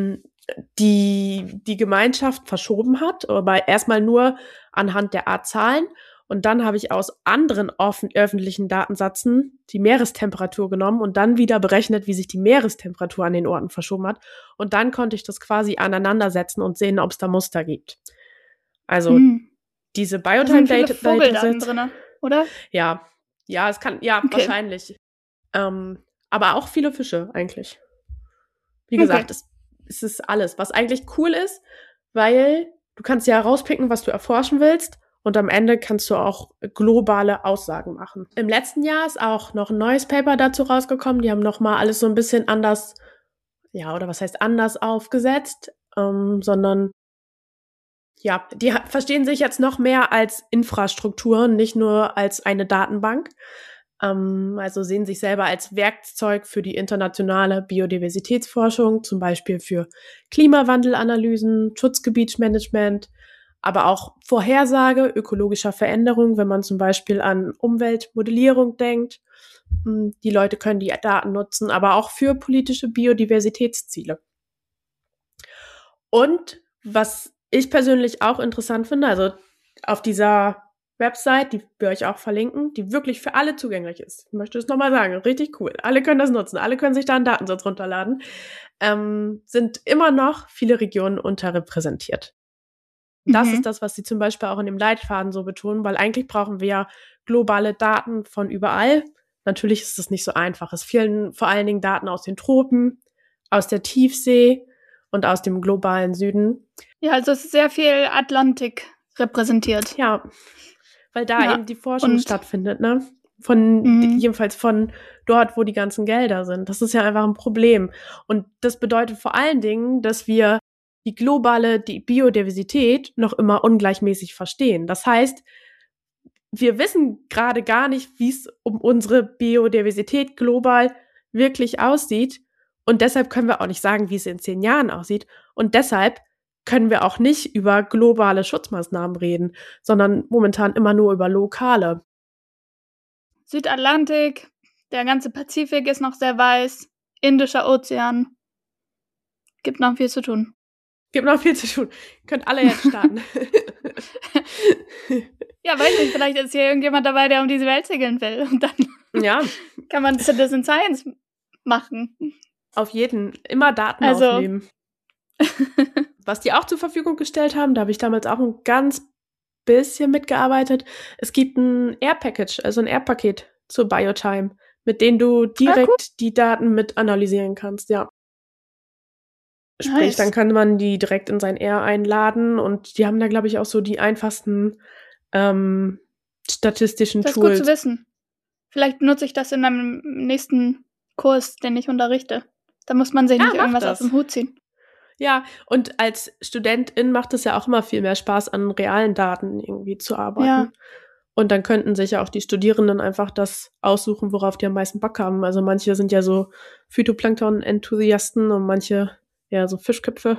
die Gemeinschaft verschoben hat, aber erstmal nur anhand der Artzahlen. Und dann habe ich aus anderen öffentlichen Datensätzen die Meerestemperatur genommen und dann wieder berechnet, wie sich die Meerestemperatur an den Orten verschoben hat. Und dann konnte ich das quasi aneinandersetzen und sehen, ob es da Muster gibt. Also diese Biotime-Data drin, oder? Ja, es kann, okay. Wahrscheinlich. Aber auch viele Fische eigentlich. Wie gesagt, es ist alles, was eigentlich cool ist, weil du kannst ja rauspicken, was du erforschen willst. Und am Ende kannst du auch globale Aussagen machen. Im letzten Jahr ist auch noch ein neues Paper dazu rausgekommen. Die haben nochmal alles so ein bisschen anders, oder was heißt anders aufgesetzt, sondern die verstehen sich jetzt noch mehr als Infrastruktur, nicht nur als eine Datenbank. Also sehen sich selber als Werkzeug für die internationale Biodiversitätsforschung, zum Beispiel für Klimawandelanalysen, Schutzgebietsmanagement, aber auch Vorhersage ökologischer Veränderungen, wenn man zum Beispiel an Umweltmodellierung denkt. Die Leute können die Daten nutzen, aber auch für politische Biodiversitätsziele. Und was ich persönlich auch interessant finde, also auf dieser Website, die wir euch auch verlinken, die wirklich für alle zugänglich ist. Ich möchte es nochmal sagen, richtig cool. Alle können das nutzen, alle können sich da einen Datensatz runterladen. Sind immer noch viele Regionen unterrepräsentiert. Das ist das, was sie zum Beispiel auch in dem Leitfaden so betonen, weil eigentlich brauchen wir ja globale Daten von überall. Natürlich ist das nicht so einfach. Es fehlen vor allen Dingen Daten aus den Tropen, aus der Tiefsee und aus dem globalen Süden. Ja, also es ist sehr viel Atlantik repräsentiert. Ja, weil da eben die Forschung stattfindet, ne? Jedenfalls von dort, wo die ganzen Gelder sind. Das ist ja einfach ein Problem. Und das bedeutet vor allen Dingen, dass wir die Biodiversität noch immer ungleichmäßig verstehen. Das heißt, wir wissen gerade gar nicht, wie es um unsere Biodiversität global wirklich aussieht. Und deshalb können wir auch nicht sagen, wie es in 10 Jahren aussieht. Und deshalb können wir auch nicht über globale Schutzmaßnahmen reden, sondern momentan immer nur über lokale. Südatlantik, der ganze Pazifik ist noch sehr weiß, Indischer Ozean. Gibt noch viel zu tun. Könnt alle jetzt starten. Ja, weiß nicht, vielleicht ist hier irgendjemand dabei, der um diese Welt segeln will. Und dann kann man Citizen Science machen. Auf jeden. Immer Daten aufnehmen. Was die auch zur Verfügung gestellt haben, da habe ich damals auch ein ganz bisschen mitgearbeitet. Es gibt ein Air-Package, also ein Air-Paket zur Biotime, mit dem du direkt die Daten mit analysieren kannst, ja. Sprich, dann kann man die direkt in sein Air einladen und die haben da, glaube ich, auch so die einfachsten statistischen Tools. Das ist gut zu wissen. Vielleicht nutze ich das in meinem nächsten Kurs, den ich unterrichte. Da muss man sich nicht irgendwas aus dem Hut ziehen. Ja, und als Studentin macht es ja auch immer viel mehr Spaß, an realen Daten irgendwie zu arbeiten. Ja. Und dann könnten sich ja auch die Studierenden einfach das aussuchen, worauf die am meisten Bock haben. Also manche sind ja so Phytoplankton-Enthusiasten und manche so Fischköpfe.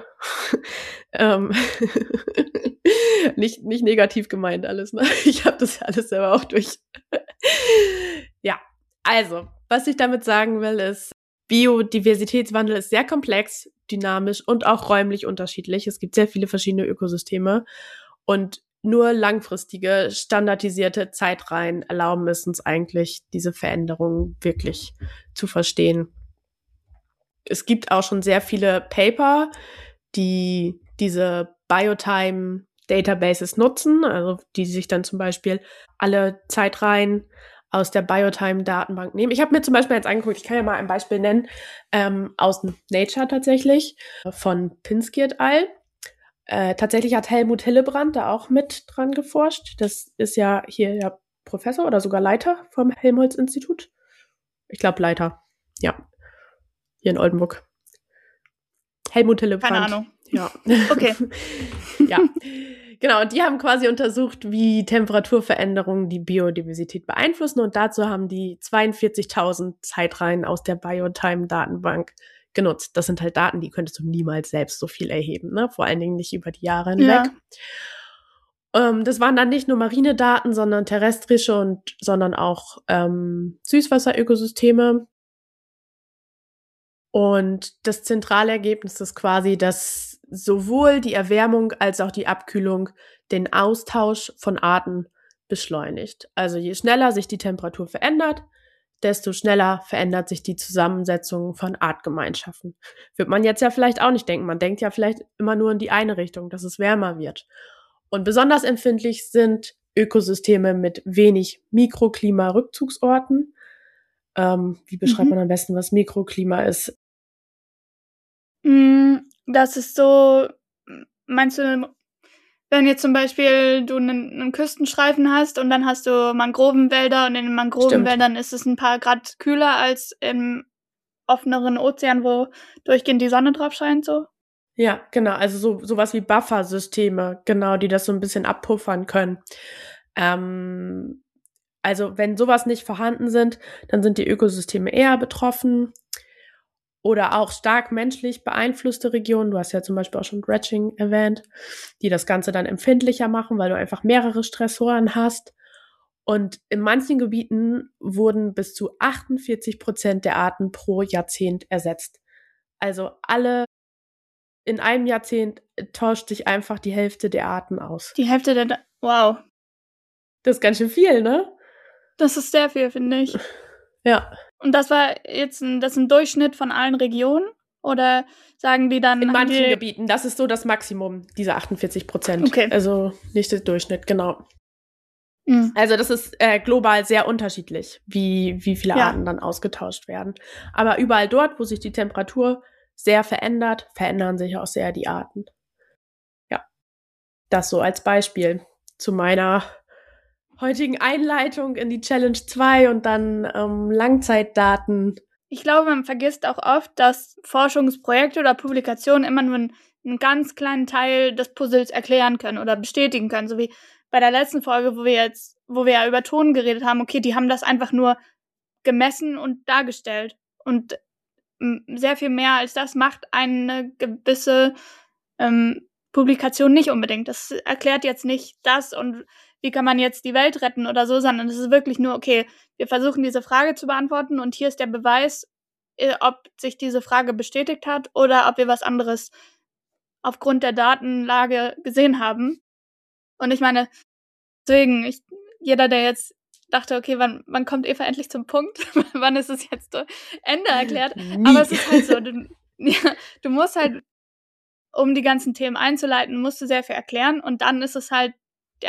Nicht negativ gemeint alles, ne? Ich habe das ja alles selber auch durch. Ja, also, was ich damit sagen will, ist, Biodiversitätswandel ist sehr komplex, dynamisch und auch räumlich unterschiedlich. Es gibt sehr viele verschiedene Ökosysteme und nur langfristige, standardisierte Zeitreihen erlauben es uns eigentlich, diese Veränderungen wirklich zu verstehen. Es gibt auch schon sehr viele Paper, die diese Biotime-Databases nutzen, also die sich dann zum Beispiel alle Zeitreihen aus der Biotime-Datenbank nehmen. Ich habe mir zum Beispiel jetzt angeguckt, ich kann ja mal ein Beispiel nennen, aus Nature tatsächlich, von Pinsky et al. Tatsächlich hat Helmut Hillebrand da auch mit dran geforscht. Das ist ja hier der Professor oder sogar Leiter vom Helmholtz-Institut. Ich glaube Leiter, ja, hier in Oldenburg. Helmut Hillebrand. Keine Ahnung. Ja. Okay. Ja. Genau, und die haben quasi untersucht, wie Temperaturveränderungen die Biodiversität beeinflussen, und dazu haben die 42.000 Zeitreihen aus der Biotime-Datenbank genutzt. Das sind halt Daten, die könntest du niemals selbst so viel erheben, ne? Vor allen Dingen nicht über die Jahre hinweg. Ja. Das waren dann nicht nur marine Daten, sondern terrestrische sondern auch Süßwasserökosysteme. Und das zentrale Ergebnis ist quasi, dass sowohl die Erwärmung als auch die Abkühlung den Austausch von Arten beschleunigt. Also je schneller sich die Temperatur verändert, desto schneller verändert sich die Zusammensetzung von Artgemeinschaften. Wird man jetzt ja vielleicht auch nicht denken. Man denkt ja vielleicht immer nur in die eine Richtung, dass es wärmer wird. Und besonders empfindlich sind Ökosysteme mit wenig Mikroklima-Rückzugsorten. Wie beschreibt man am besten, was Mikroklima ist? Das ist so, meinst du, wenn jetzt zum Beispiel du einen Küstenstreifen hast und dann hast du Mangrovenwälder und in den Mangrovenwäldern ist es ein paar Grad kühler als im offeneren Ozean, wo durchgehend die Sonne drauf scheint, so? Ja, genau, also sowas wie Buffersysteme, genau, die das so ein bisschen abpuffern können. Also wenn sowas nicht vorhanden sind, dann sind die Ökosysteme eher betroffen. Oder auch stark menschlich beeinflusste Regionen, du hast ja zum Beispiel auch schon Dredging erwähnt, die das Ganze dann empfindlicher machen, weil du einfach mehrere Stressoren hast. Und in manchen Gebieten wurden bis zu 48% der Arten pro Jahrzehnt ersetzt. Also in einem Jahrzehnt tauscht sich einfach die Hälfte der Arten aus. Die Hälfte wow. Das ist ganz schön viel, ne? Das ist sehr viel, finde ich. Ja. Und das war jetzt das ist ein Durchschnitt von allen Regionen? Oder sagen die dann... In manchen Gebieten, das ist so das Maximum, diese 48%. Okay. Also nicht der Durchschnitt, genau. Mhm. Also das ist global sehr unterschiedlich, wie viele Arten dann ausgetauscht werden. Aber überall dort, wo sich die Temperatur sehr verändert, verändern sich auch sehr die Arten. Ja, das so als Beispiel zu meiner heutigen Einleitung in die Challenge 2 und dann Langzeitdaten. Ich glaube, man vergisst auch oft, dass Forschungsprojekte oder Publikationen immer nur einen ganz kleinen Teil des Puzzles erklären können oder bestätigen können. So wie bei der letzten Folge, wo wir ja über Ton geredet haben, okay, die haben das einfach nur gemessen und dargestellt. Und sehr viel mehr als das macht eine gewisse Publikation nicht unbedingt. Das erklärt jetzt nicht das und wie kann man jetzt die Welt retten oder so, sondern es ist wirklich nur, okay, wir versuchen diese Frage zu beantworten und hier ist der Beweis, ob sich diese Frage bestätigt hat oder ob wir was anderes aufgrund der Datenlage gesehen haben. Und ich meine, deswegen, jeder, der jetzt dachte, okay, wann kommt Eva endlich zum Punkt? Wann ist es jetzt zu Ende erklärt? Nie. Aber es ist halt so, du musst halt, um die ganzen Themen einzuleiten, musst du sehr viel erklären und dann ist es halt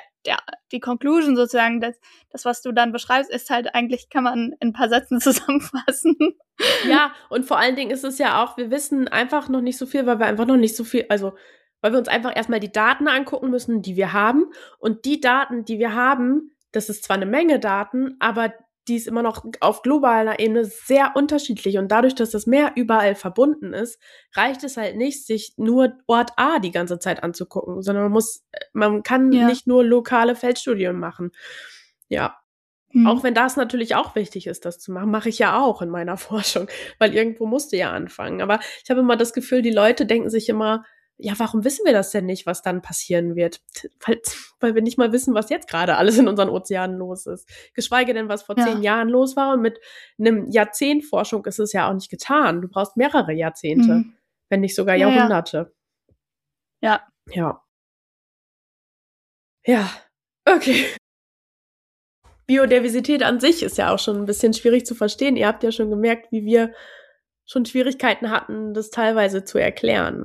die Conclusion sozusagen, das, was du dann beschreibst, ist halt eigentlich, kann man in ein paar Sätzen zusammenfassen. Ja, und vor allen Dingen ist es ja auch, wir wissen einfach noch nicht so viel, weil wir einfach noch nicht so viel, also weil wir uns einfach erstmal die Daten angucken müssen, die wir haben. Und die Daten, die wir haben, das ist zwar eine Menge Daten, aber die ist immer noch auf globaler Ebene sehr unterschiedlich. Und dadurch, dass das Meer überall verbunden ist, reicht es halt nicht, sich nur Ort A die ganze Zeit anzugucken, sondern man kann nicht nur lokale Feldstudien machen. Ja. Auch wenn das natürlich auch wichtig ist, das zu machen, mache ich ja auch in meiner Forschung, weil irgendwo musst du ja anfangen. Aber ich habe immer das Gefühl, die Leute denken sich immer, ja, warum wissen wir das denn nicht, was dann passieren wird? Weil wir nicht mal wissen, was jetzt gerade alles in unseren Ozeanen los ist. Geschweige denn, was vor 10 Jahren los war. Und mit einem Jahrzehnt Forschung ist es ja auch nicht getan. Du brauchst mehrere Jahrzehnte, wenn nicht sogar Jahrhunderte. Ja. Ja. Ja, okay. Biodiversität an sich ist ja auch schon ein bisschen schwierig zu verstehen. Ihr habt ja schon gemerkt, wie wir schon Schwierigkeiten hatten, das teilweise zu erklären.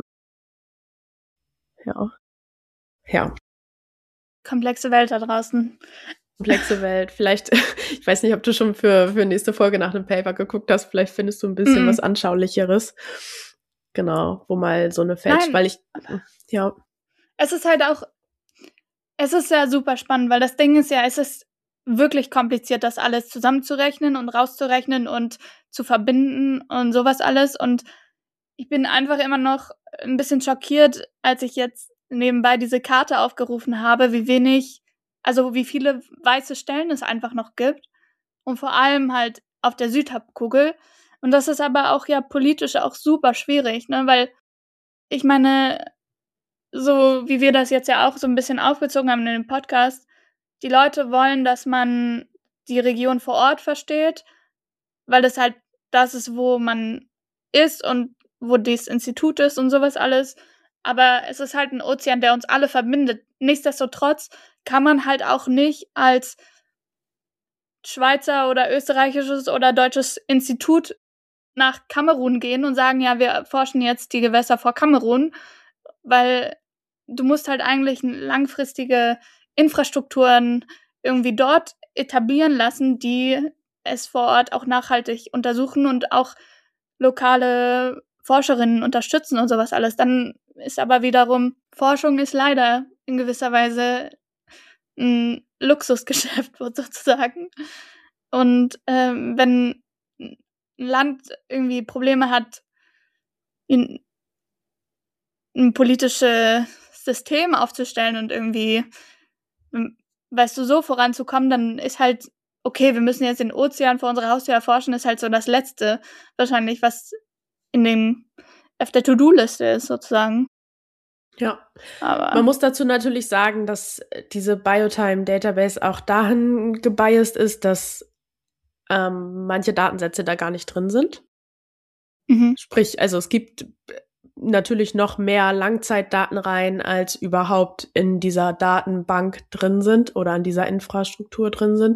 Ja. Ja. Komplexe Welt da draußen. Komplexe Welt. Vielleicht, ich weiß nicht, ob du schon für nächste Folge nach einem Paper geguckt hast, vielleicht findest du ein bisschen was Anschaulicheres. Genau, wo mal so eine weil Es ist halt auch, es ist ja super spannend, weil das Ding ist ja, es ist wirklich kompliziert, das alles zusammenzurechnen und rauszurechnen und zu verbinden und sowas alles. Und ich bin einfach immer noch ein bisschen schockiert, als ich jetzt nebenbei diese Karte aufgerufen habe, wie viele weiße Stellen es einfach noch gibt. Und vor allem halt auf der Südhalbkugel. Und das ist aber auch ja politisch auch super schwierig, ne? Weil ich meine, so wie wir das jetzt ja auch so ein bisschen aufgezogen haben in dem Podcast, die Leute wollen, dass man die Region vor Ort versteht, weil das halt das ist, wo man ist und wo das Institut ist und sowas alles. Aber es ist halt ein Ozean, der uns alle verbindet. Nichtsdestotrotz kann man halt auch nicht als Schweizer oder österreichisches oder deutsches Institut nach Kamerun gehen und sagen, ja, wir erforschen jetzt die Gewässer vor Kamerun, weil du musst halt eigentlich langfristige Infrastrukturen irgendwie dort etablieren lassen, die es vor Ort auch nachhaltig untersuchen und auch lokale Forscherinnen unterstützen und sowas alles. Dann ist aber wiederum, Forschung ist leider in gewisser Weise ein Luxusgeschäft sozusagen. Und wenn ein Land irgendwie Probleme hat, ein politisches System aufzustellen und irgendwie, weißt du, so voranzukommen, dann ist halt, okay, wir müssen jetzt den Ozean vor unserer Haustür erforschen, ist halt so das Letzte wahrscheinlich, was auf der To-Do-Liste ist, sozusagen. Ja, Aber man muss dazu natürlich sagen, dass diese Biotime-Database auch dahin gebiased ist, dass manche Datensätze da gar nicht drin sind. Sprich, also es gibt natürlich noch mehr Langzeitdaten rein, als überhaupt in dieser Datenbank drin sind oder in dieser Infrastruktur drin sind.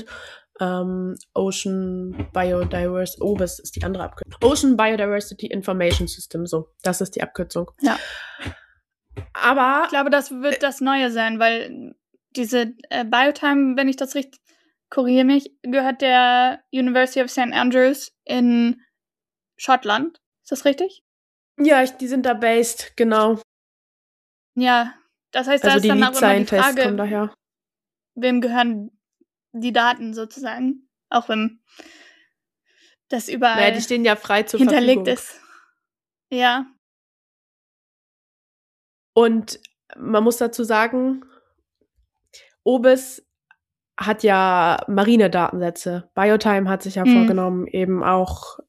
Ocean Biodiversity, OBIS ist die andere Abkürzung. Ocean Biodiversity Information System, so, das ist die Abkürzung. Ja. Aber ich glaube, das wird das Neue sein, weil diese Biotime, wenn ich das richtig korrigiere mich, gehört der University of St. Andrews in Schottland. Ist das richtig? Ja, die sind da based, genau. Ja, das heißt, da Also ist die dann Lead auch immer die Scientists Frage, kommen daher. wem gehören die Daten sozusagen, auch wenn das überall Naja, die stehen ja frei zur hinterlegt Verfügung. ist. Ja. Und man muss dazu sagen, OBIS hat ja marine Datensätze. Biotime hat sich ja vorgenommen, eben auch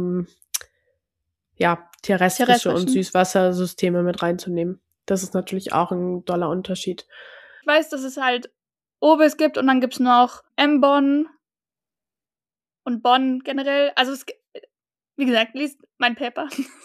terrestrische und Süßwassersysteme mit reinzunehmen. Das ist natürlich auch ein doller Unterschied. Ich weiß, dass es halt OBIS gibt und dann gibt es noch MBON und Bonn generell. Also wie gesagt, liest mein Paper.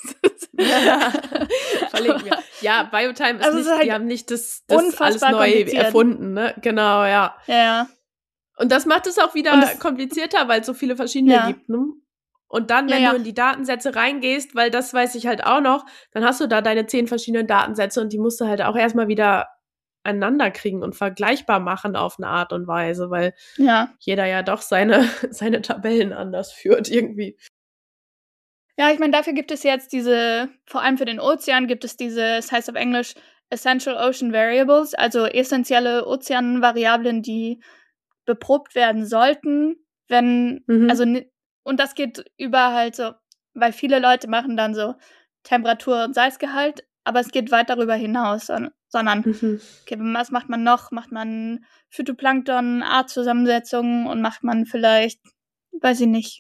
Verlinken wir. Ja, Biotime ist also nicht, halt die haben nicht das alles neu erfunden, ne? Genau, ja. Ja. Und das macht es auch wieder komplizierter, weil es so viele verschiedene gibt, ne? Und dann, wenn du in die Datensätze reingehst, weil das weiß ich halt auch noch, dann hast du da deine 10 verschiedenen Datensätze und die musst du halt auch erstmal wieder aneinander kriegen und vergleichbar machen auf eine Art und Weise, weil jeder ja doch seine Tabellen anders führt irgendwie. Ja, ich meine, dafür gibt es jetzt vor allem für den Ozean gibt es das heißt auf Englisch Essential Ocean Variables, also essentielle Ozeanvariablen, die beprobt werden sollten, und das geht über halt so, weil viele Leute machen dann so Temperatur und Salzgehalt, aber es geht weit darüber hinaus, sondern, okay, was macht man noch? Macht man Phytoplankton, Artzusammensetzungen und macht man vielleicht, weiß ich nicht,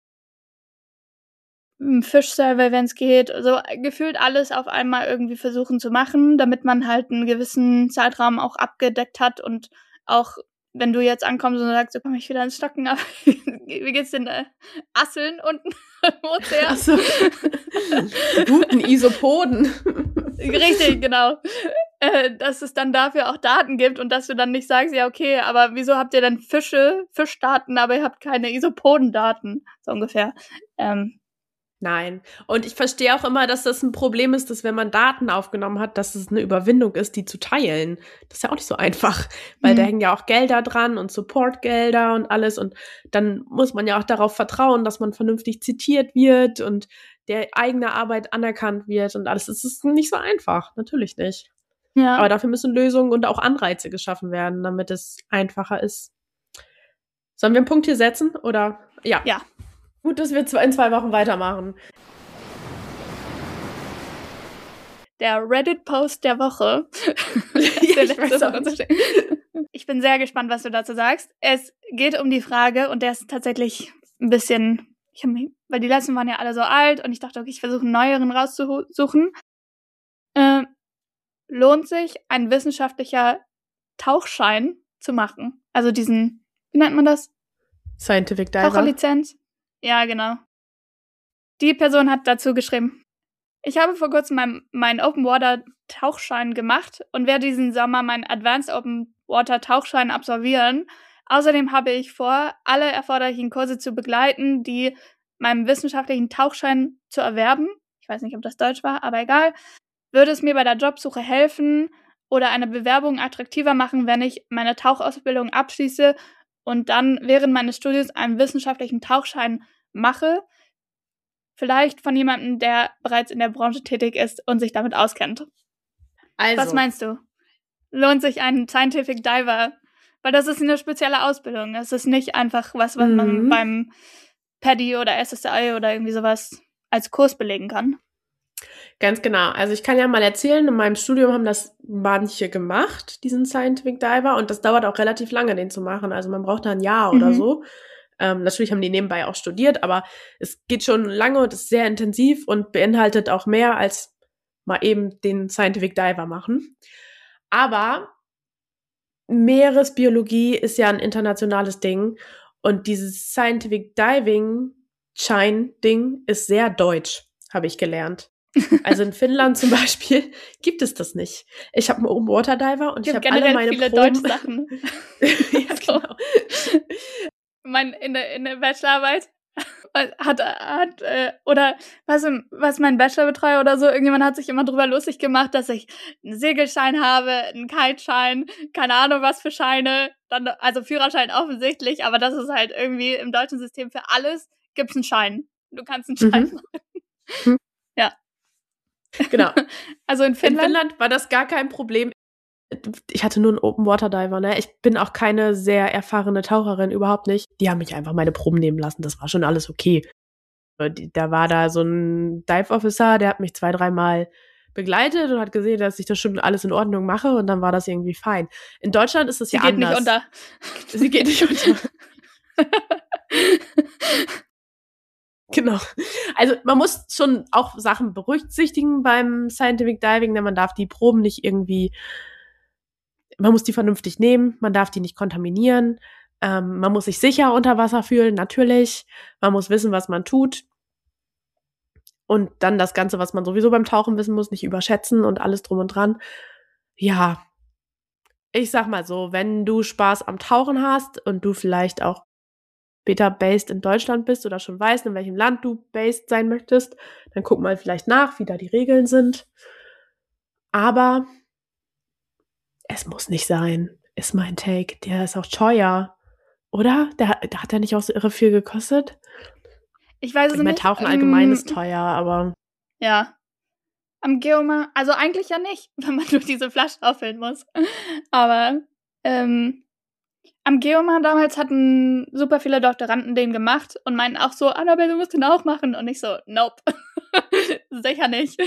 Fish-Survey, wenn es geht, so gefühlt alles auf einmal irgendwie versuchen zu machen, damit man halt einen gewissen Zeitraum auch abgedeckt hat und auch, wenn du jetzt ankommst und sagst, so komme ich wieder ins Stocken, aber wie geht's denn Asseln unten im Ozean? Ach so. Die guten Isopoden. Richtig, genau. Dass es dann dafür auch Daten gibt und dass du dann nicht sagst, ja okay, aber wieso habt ihr denn Fischdaten, aber ihr habt keine Isopodendaten, so ungefähr. Nein. Und ich verstehe auch immer, dass das ein Problem ist, dass wenn man Daten aufgenommen hat, dass es eine Überwindung ist, die zu teilen. Das ist ja auch nicht so einfach, weil da hängen ja auch Gelder dran und Supportgelder und alles. Und dann muss man ja auch darauf vertrauen, dass man vernünftig zitiert wird und der eigene Arbeit anerkannt wird und alles. Es ist nicht so einfach, natürlich nicht. Ja. Aber dafür müssen Lösungen und auch Anreize geschaffen werden, damit es einfacher ist. Sollen wir einen Punkt hier setzen? Oder? Ja. Ja. Gut, dass wir in 2 Wochen weitermachen. Der Reddit-Post der Woche. Ich bin sehr gespannt, was du dazu sagst. Es geht um die Frage, und der ist tatsächlich ein bisschen, weil die letzten waren ja alle so alt und ich dachte, okay, ich versuche einen neueren rauszusuchen. Lohnt sich ein wissenschaftlicher Tauchschein zu machen? Also diesen, wie nennt man das? Scientific Diver. Taucherlizenz? Ja, genau. Die Person hat dazu geschrieben: Ich habe vor kurzem meinen Open Water Tauchschein gemacht und werde diesen Sommer meinen Advanced Open Water Tauchschein absolvieren. Außerdem habe ich vor, alle erforderlichen Kurse zu begleiten, die meinem wissenschaftlichen Tauchschein zu erwerben. Ich weiß nicht, ob das Deutsch war, aber egal. Würde es mir bei der Jobsuche helfen oder eine Bewerbung attraktiver machen, wenn ich meine Tauchausbildung abschließe und dann während meines Studiums einen wissenschaftlichen Tauchschein mache? Vielleicht von jemandem, der bereits in der Branche tätig ist und sich damit auskennt. Also, was meinst du? Lohnt sich ein Scientific Diver? Weil das ist eine spezielle Ausbildung. Es ist nicht einfach was man beim PADI oder SSI oder irgendwie sowas als Kurs belegen kann. Ganz genau. Also ich kann ja mal erzählen, in meinem Studium haben das manche gemacht, diesen Scientific Diver. Und das dauert auch relativ lange, den zu machen. Also man braucht da ein Jahr oder so. Natürlich haben die nebenbei auch studiert, aber es geht schon lange und ist sehr intensiv und beinhaltet auch mehr als mal eben den Scientific Diver machen. Aber Meeresbiologie ist ja ein internationales Ding und dieses Scientific Diving Schein-Ding ist sehr deutsch, habe ich gelernt. Also in Finnland zum Beispiel gibt es das nicht. Ich habe einen Open Water Diver und ich habe alle meine viele Proben. deutsche Sachen. Ja, genau. In der Bachelorarbeit oder was mein Bachelorbetreuer oder so, irgendjemand hat sich immer drüber lustig gemacht, dass ich einen Segelschein habe, einen Kiteschein, keine Ahnung was für Scheine, dann, also Führerschein offensichtlich, aber das ist halt irgendwie im deutschen System für alles gibt's einen Schein. Du kannst einen Schein machen. Ja. Genau. Also in Finnland war das gar kein Problem. Ich hatte nur einen Open Water Diver, ne? Ich bin auch keine sehr erfahrene Taucherin, überhaupt nicht. Die haben mich einfach meine Proben nehmen lassen, das war schon alles okay. Da war da so ein Dive Officer, der hat mich 2-3 Mal begleitet und hat gesehen, dass ich das schon alles in Ordnung mache und dann war das irgendwie fein. In Deutschland ist es ja anders. Sie geht nicht unter. Genau. Also man muss schon auch Sachen berücksichtigen beim Scientific Diving, denn man darf die Proben nicht irgendwie, man muss die vernünftig nehmen, man darf die nicht kontaminieren, man muss sich sicher unter Wasser fühlen, natürlich, man muss wissen, was man tut und dann das Ganze, was man sowieso beim Tauchen wissen muss, nicht überschätzen und alles drum und dran. Ja, ich sag mal so, wenn du Spaß am Tauchen hast und du vielleicht auch später based in Deutschland bist oder schon weißt, in welchem Land du based sein möchtest, dann guck mal vielleicht nach, wie da die Regeln sind. Aber es muss nicht sein, ist mein Take. Der ist auch teuer, oder? Der hat ja nicht auch so irre viel gekostet? Ich weiß es nicht. Tauchen allgemein ist teuer, aber... Ja. Am Geomar, also eigentlich ja nicht, wenn man nur diese Flasche auffüllen muss. Aber am Geomar damals hatten super viele Doktoranden den gemacht und meinten auch so, Annabelle, du musst den auch machen. Und ich so, nope. Sicher nicht.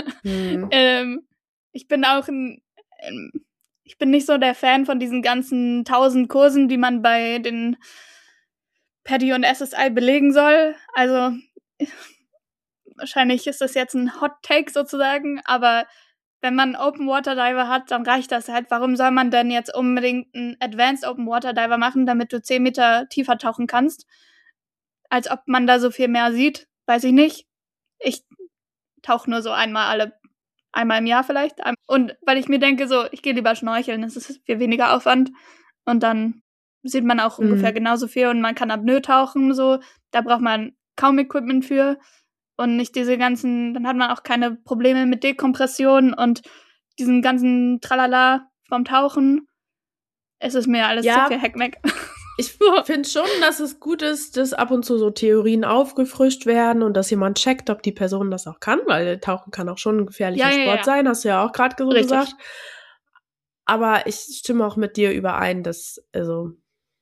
Ich bin auch ich bin nicht so der Fan von diesen ganzen 1000 Kursen, die man bei den PADI und SSI belegen soll. Also wahrscheinlich ist das jetzt ein Hot Take sozusagen, aber wenn man einen Open Water Diver hat, dann reicht das halt. Warum soll man denn jetzt unbedingt einen Advanced Open Water Diver machen, damit du 10 Meter tiefer tauchen kannst? Als ob man da so viel mehr sieht, weiß ich nicht. Ich tauche nur so einmal im Jahr vielleicht. Und weil ich mir denke, so, ich gehe lieber schnorcheln, das ist viel weniger Aufwand. Und dann sieht man auch ungefähr genauso viel und man kann Apnoe tauchen, so. Da braucht man kaum Equipment für. Und nicht diese ganzen, dann hat man auch keine Probleme mit Dekompression und diesen ganzen Tralala vom Tauchen. Es ist mir alles zu viel Heckmeck. Ich finde schon, dass es gut ist, dass ab und zu so Theorien aufgefrischt werden und dass jemand checkt, ob die Person das auch kann, weil Tauchen kann auch schon ein gefährlicher Sport sein, hast du ja auch gerade so gesagt. Aber ich stimme auch mit dir überein, dass, also,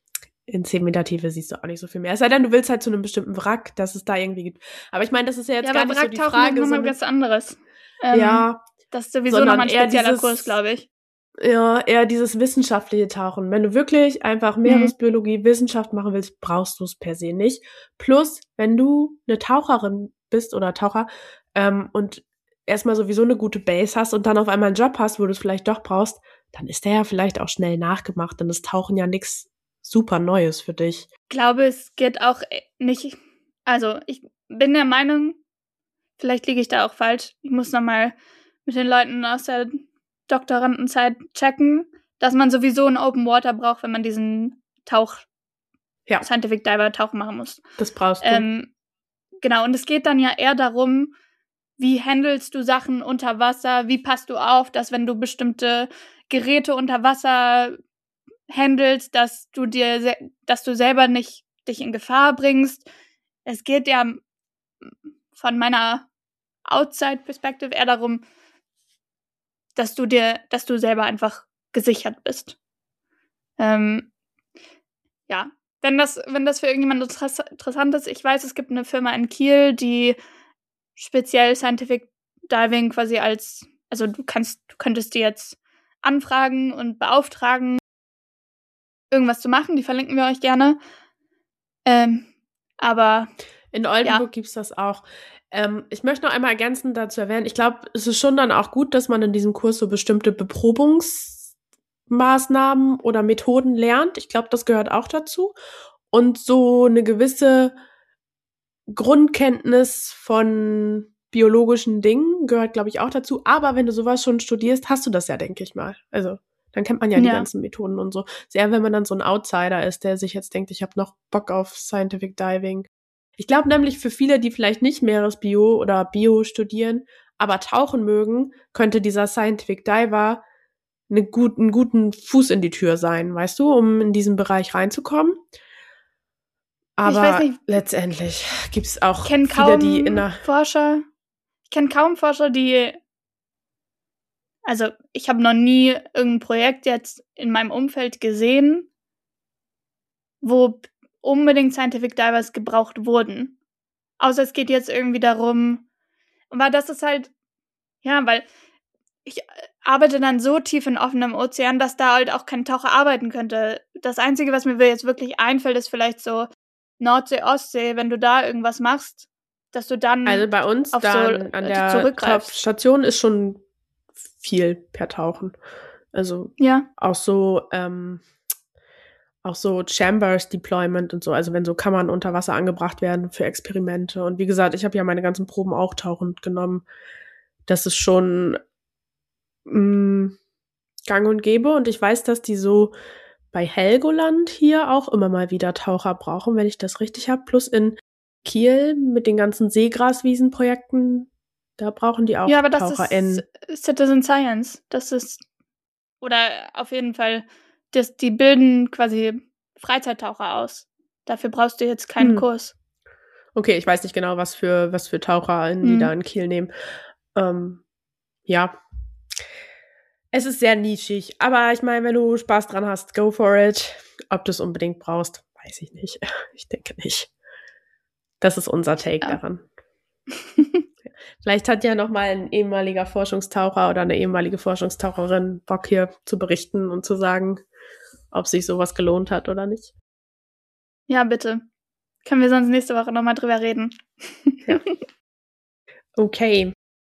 in 10 Meter Tiefe siehst du auch nicht so viel mehr. Es sei denn, du willst halt zu einem bestimmten Wrack, dass es da irgendwie gibt. Aber ich meine, das ist ja jetzt gar nicht so die Frage. Ja, aber Wracktauchen ist nochmal was anderes. Ja. Das ist sowieso nochmal ein spezieller Kurs, glaube ich. Ja, eher dieses wissenschaftliche Tauchen. Wenn du wirklich einfach Meeresbiologie, Wissenschaft machen willst, brauchst du es per se nicht. Plus, wenn du eine Taucherin bist oder Taucher und erstmal sowieso eine gute Base hast und dann auf einmal einen Job hast, wo du es vielleicht doch brauchst, dann ist der ja vielleicht auch schnell nachgemacht. Denn das Tauchen ja nichts super Neues für dich. Ich glaube, es geht auch nicht. Also, ich bin der Meinung, vielleicht liege ich da auch falsch. Ich muss nochmal mit den Leuten aus der Doktorandenzeit checken, dass man sowieso ein Open Water braucht, wenn man diesen Scientific Diver Tauchen machen muss. Das brauchst du. Genau, und es geht dann ja eher darum, wie handelst du Sachen unter Wasser, wie passt du auf, dass wenn du bestimmte Geräte unter Wasser handelst, dass du selber nicht dich in Gefahr bringst. Es geht ja von meiner Outside-Perspektive eher darum, dass du selber einfach gesichert bist. Ja, wenn das für irgendjemand interessant ist, ich weiß, es gibt eine Firma in Kiel, die speziell Scientific Diving quasi also du könntest die jetzt anfragen und beauftragen, irgendwas zu machen, die verlinken wir euch gerne. Aber in Oldenburg gibt's das auch. Ich möchte noch einmal ergänzend dazu erwähnen, ich glaube, es ist schon dann auch gut, dass man in diesem Kurs so bestimmte Beprobungsmaßnahmen oder Methoden lernt. Ich glaube, das gehört auch dazu. Und so eine gewisse Grundkenntnis von biologischen Dingen gehört, glaube ich, auch dazu. Aber wenn du sowas schon studierst, hast du das ja, denke ich mal. Also dann kennt man ja die ganzen Methoden und so. Sehr, wenn man dann so ein Outsider ist, der sich jetzt denkt, ich habe noch Bock auf Scientific Diving. Ich glaube nämlich, für viele, die vielleicht nicht Meeresbio oder Bio studieren, aber tauchen mögen, könnte dieser Scientific Diver einen guten Fuß in die Tür sein, weißt du, um in diesen Bereich reinzukommen. Aber letztendlich gibt's auch viele, die Ich kenne kaum Forscher, die also ich habe noch nie irgendein Projekt jetzt in meinem Umfeld gesehen, wo unbedingt Scientific Divers gebraucht wurden. Außer es geht jetzt irgendwie darum, weil das ist halt, ja, weil ich arbeite dann so tief in offenem Ozean, dass da halt auch kein Taucher arbeiten könnte. Das Einzige, was mir jetzt wirklich einfällt, ist vielleicht so Nordsee, Ostsee, wenn du da irgendwas machst, dass du dann also bei uns auf dann an der Station ist schon viel per Tauchen. Also auch so Chambers Deployment und so, also wenn so Kammern unter Wasser angebracht werden für Experimente. Und wie gesagt, ich habe ja meine ganzen Proben auch tauchend genommen. Das ist schon gang und gäbe. Und ich weiß, dass die so bei Helgoland hier auch immer mal wieder Taucher brauchen, wenn ich das richtig habe. Plus in Kiel mit den ganzen Seegraswiesenprojekten, da brauchen die auch TaucherInnen. Ja, aber das ist Citizen Science. Das ist, oder auf jeden Fall, die bilden quasi Freizeittaucher aus. Dafür brauchst du jetzt keinen Kurs. Okay, ich weiß nicht genau, was für TaucherInnen die da in Kiel nehmen. Ja. Es ist sehr nischig, aber ich meine, wenn du Spaß dran hast, go for it. Ob du es unbedingt brauchst, weiß ich nicht. Ich denke nicht. Das ist unser Take daran. Vielleicht hat ja noch mal ein ehemaliger Forschungstaucher oder eine ehemalige Forschungstaucherin Bock hier zu berichten und zu sagen, ob sich sowas gelohnt hat oder nicht. Ja, bitte. Können wir sonst nächste Woche noch mal drüber reden. Ja. Okay.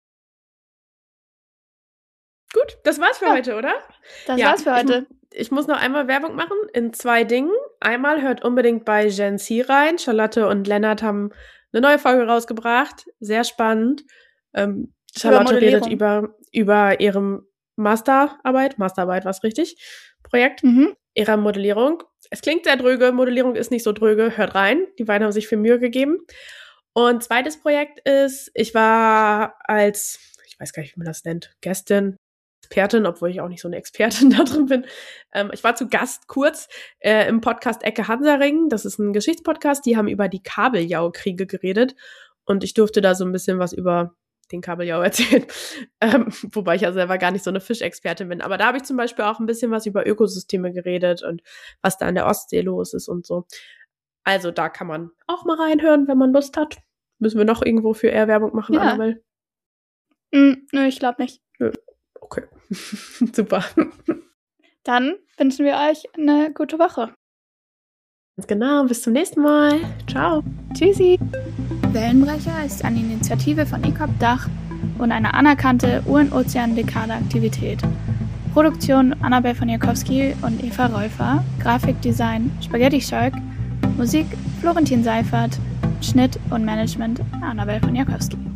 Gut, das war's für heute, oder? Das war's für heute. Ich muss noch einmal Werbung machen in 2 Dingen. Einmal hört unbedingt bei Gen Z rein. Charlotte und Lennart haben eine neue Folge rausgebracht. Sehr spannend. Charlotte redet über ihre Masterarbeit, war's richtig? Projekt, ihrer Modellierung. Es klingt sehr dröge, Modellierung ist nicht so dröge. Hört rein. Die beiden haben sich viel Mühe gegeben. Und zweites Projekt ist, ich war ich weiß gar nicht, wie man das nennt, Gästin, Expertin, obwohl ich auch nicht so eine Expertin da drin bin. Ich war zu Gast kurz im Podcast Ecke Hansaring. Das ist ein Geschichtspodcast. Die haben über die Kabeljau-Kriege geredet. Und ich durfte da so ein bisschen was über den Kabeljau erzählt. Wobei ich ja selber gar nicht so eine Fischexpertin bin. Aber da habe ich zum Beispiel auch ein bisschen was über Ökosysteme geredet und was da in der Ostsee los ist und so. Also da kann man auch mal reinhören, wenn man Lust hat. Müssen wir noch irgendwo für eher Werbung machen, Ja. Annabelle? Nö, ich glaube nicht. Okay, super. Dann wünschen wir euch eine gute Woche. Ganz genau, bis zum nächsten Mal. Ciao. Tschüssi. Wellenbrecher ist eine Initiative von ECOP Dach und eine anerkannte UN-Ozean-Dekade-Aktivität. Produktion Annabelle Poniatowski und Eva Rolfer, Grafikdesign Spaghetti Shark, Musik Florentin Seifert, Schnitt und Management Annabelle Poniatowski.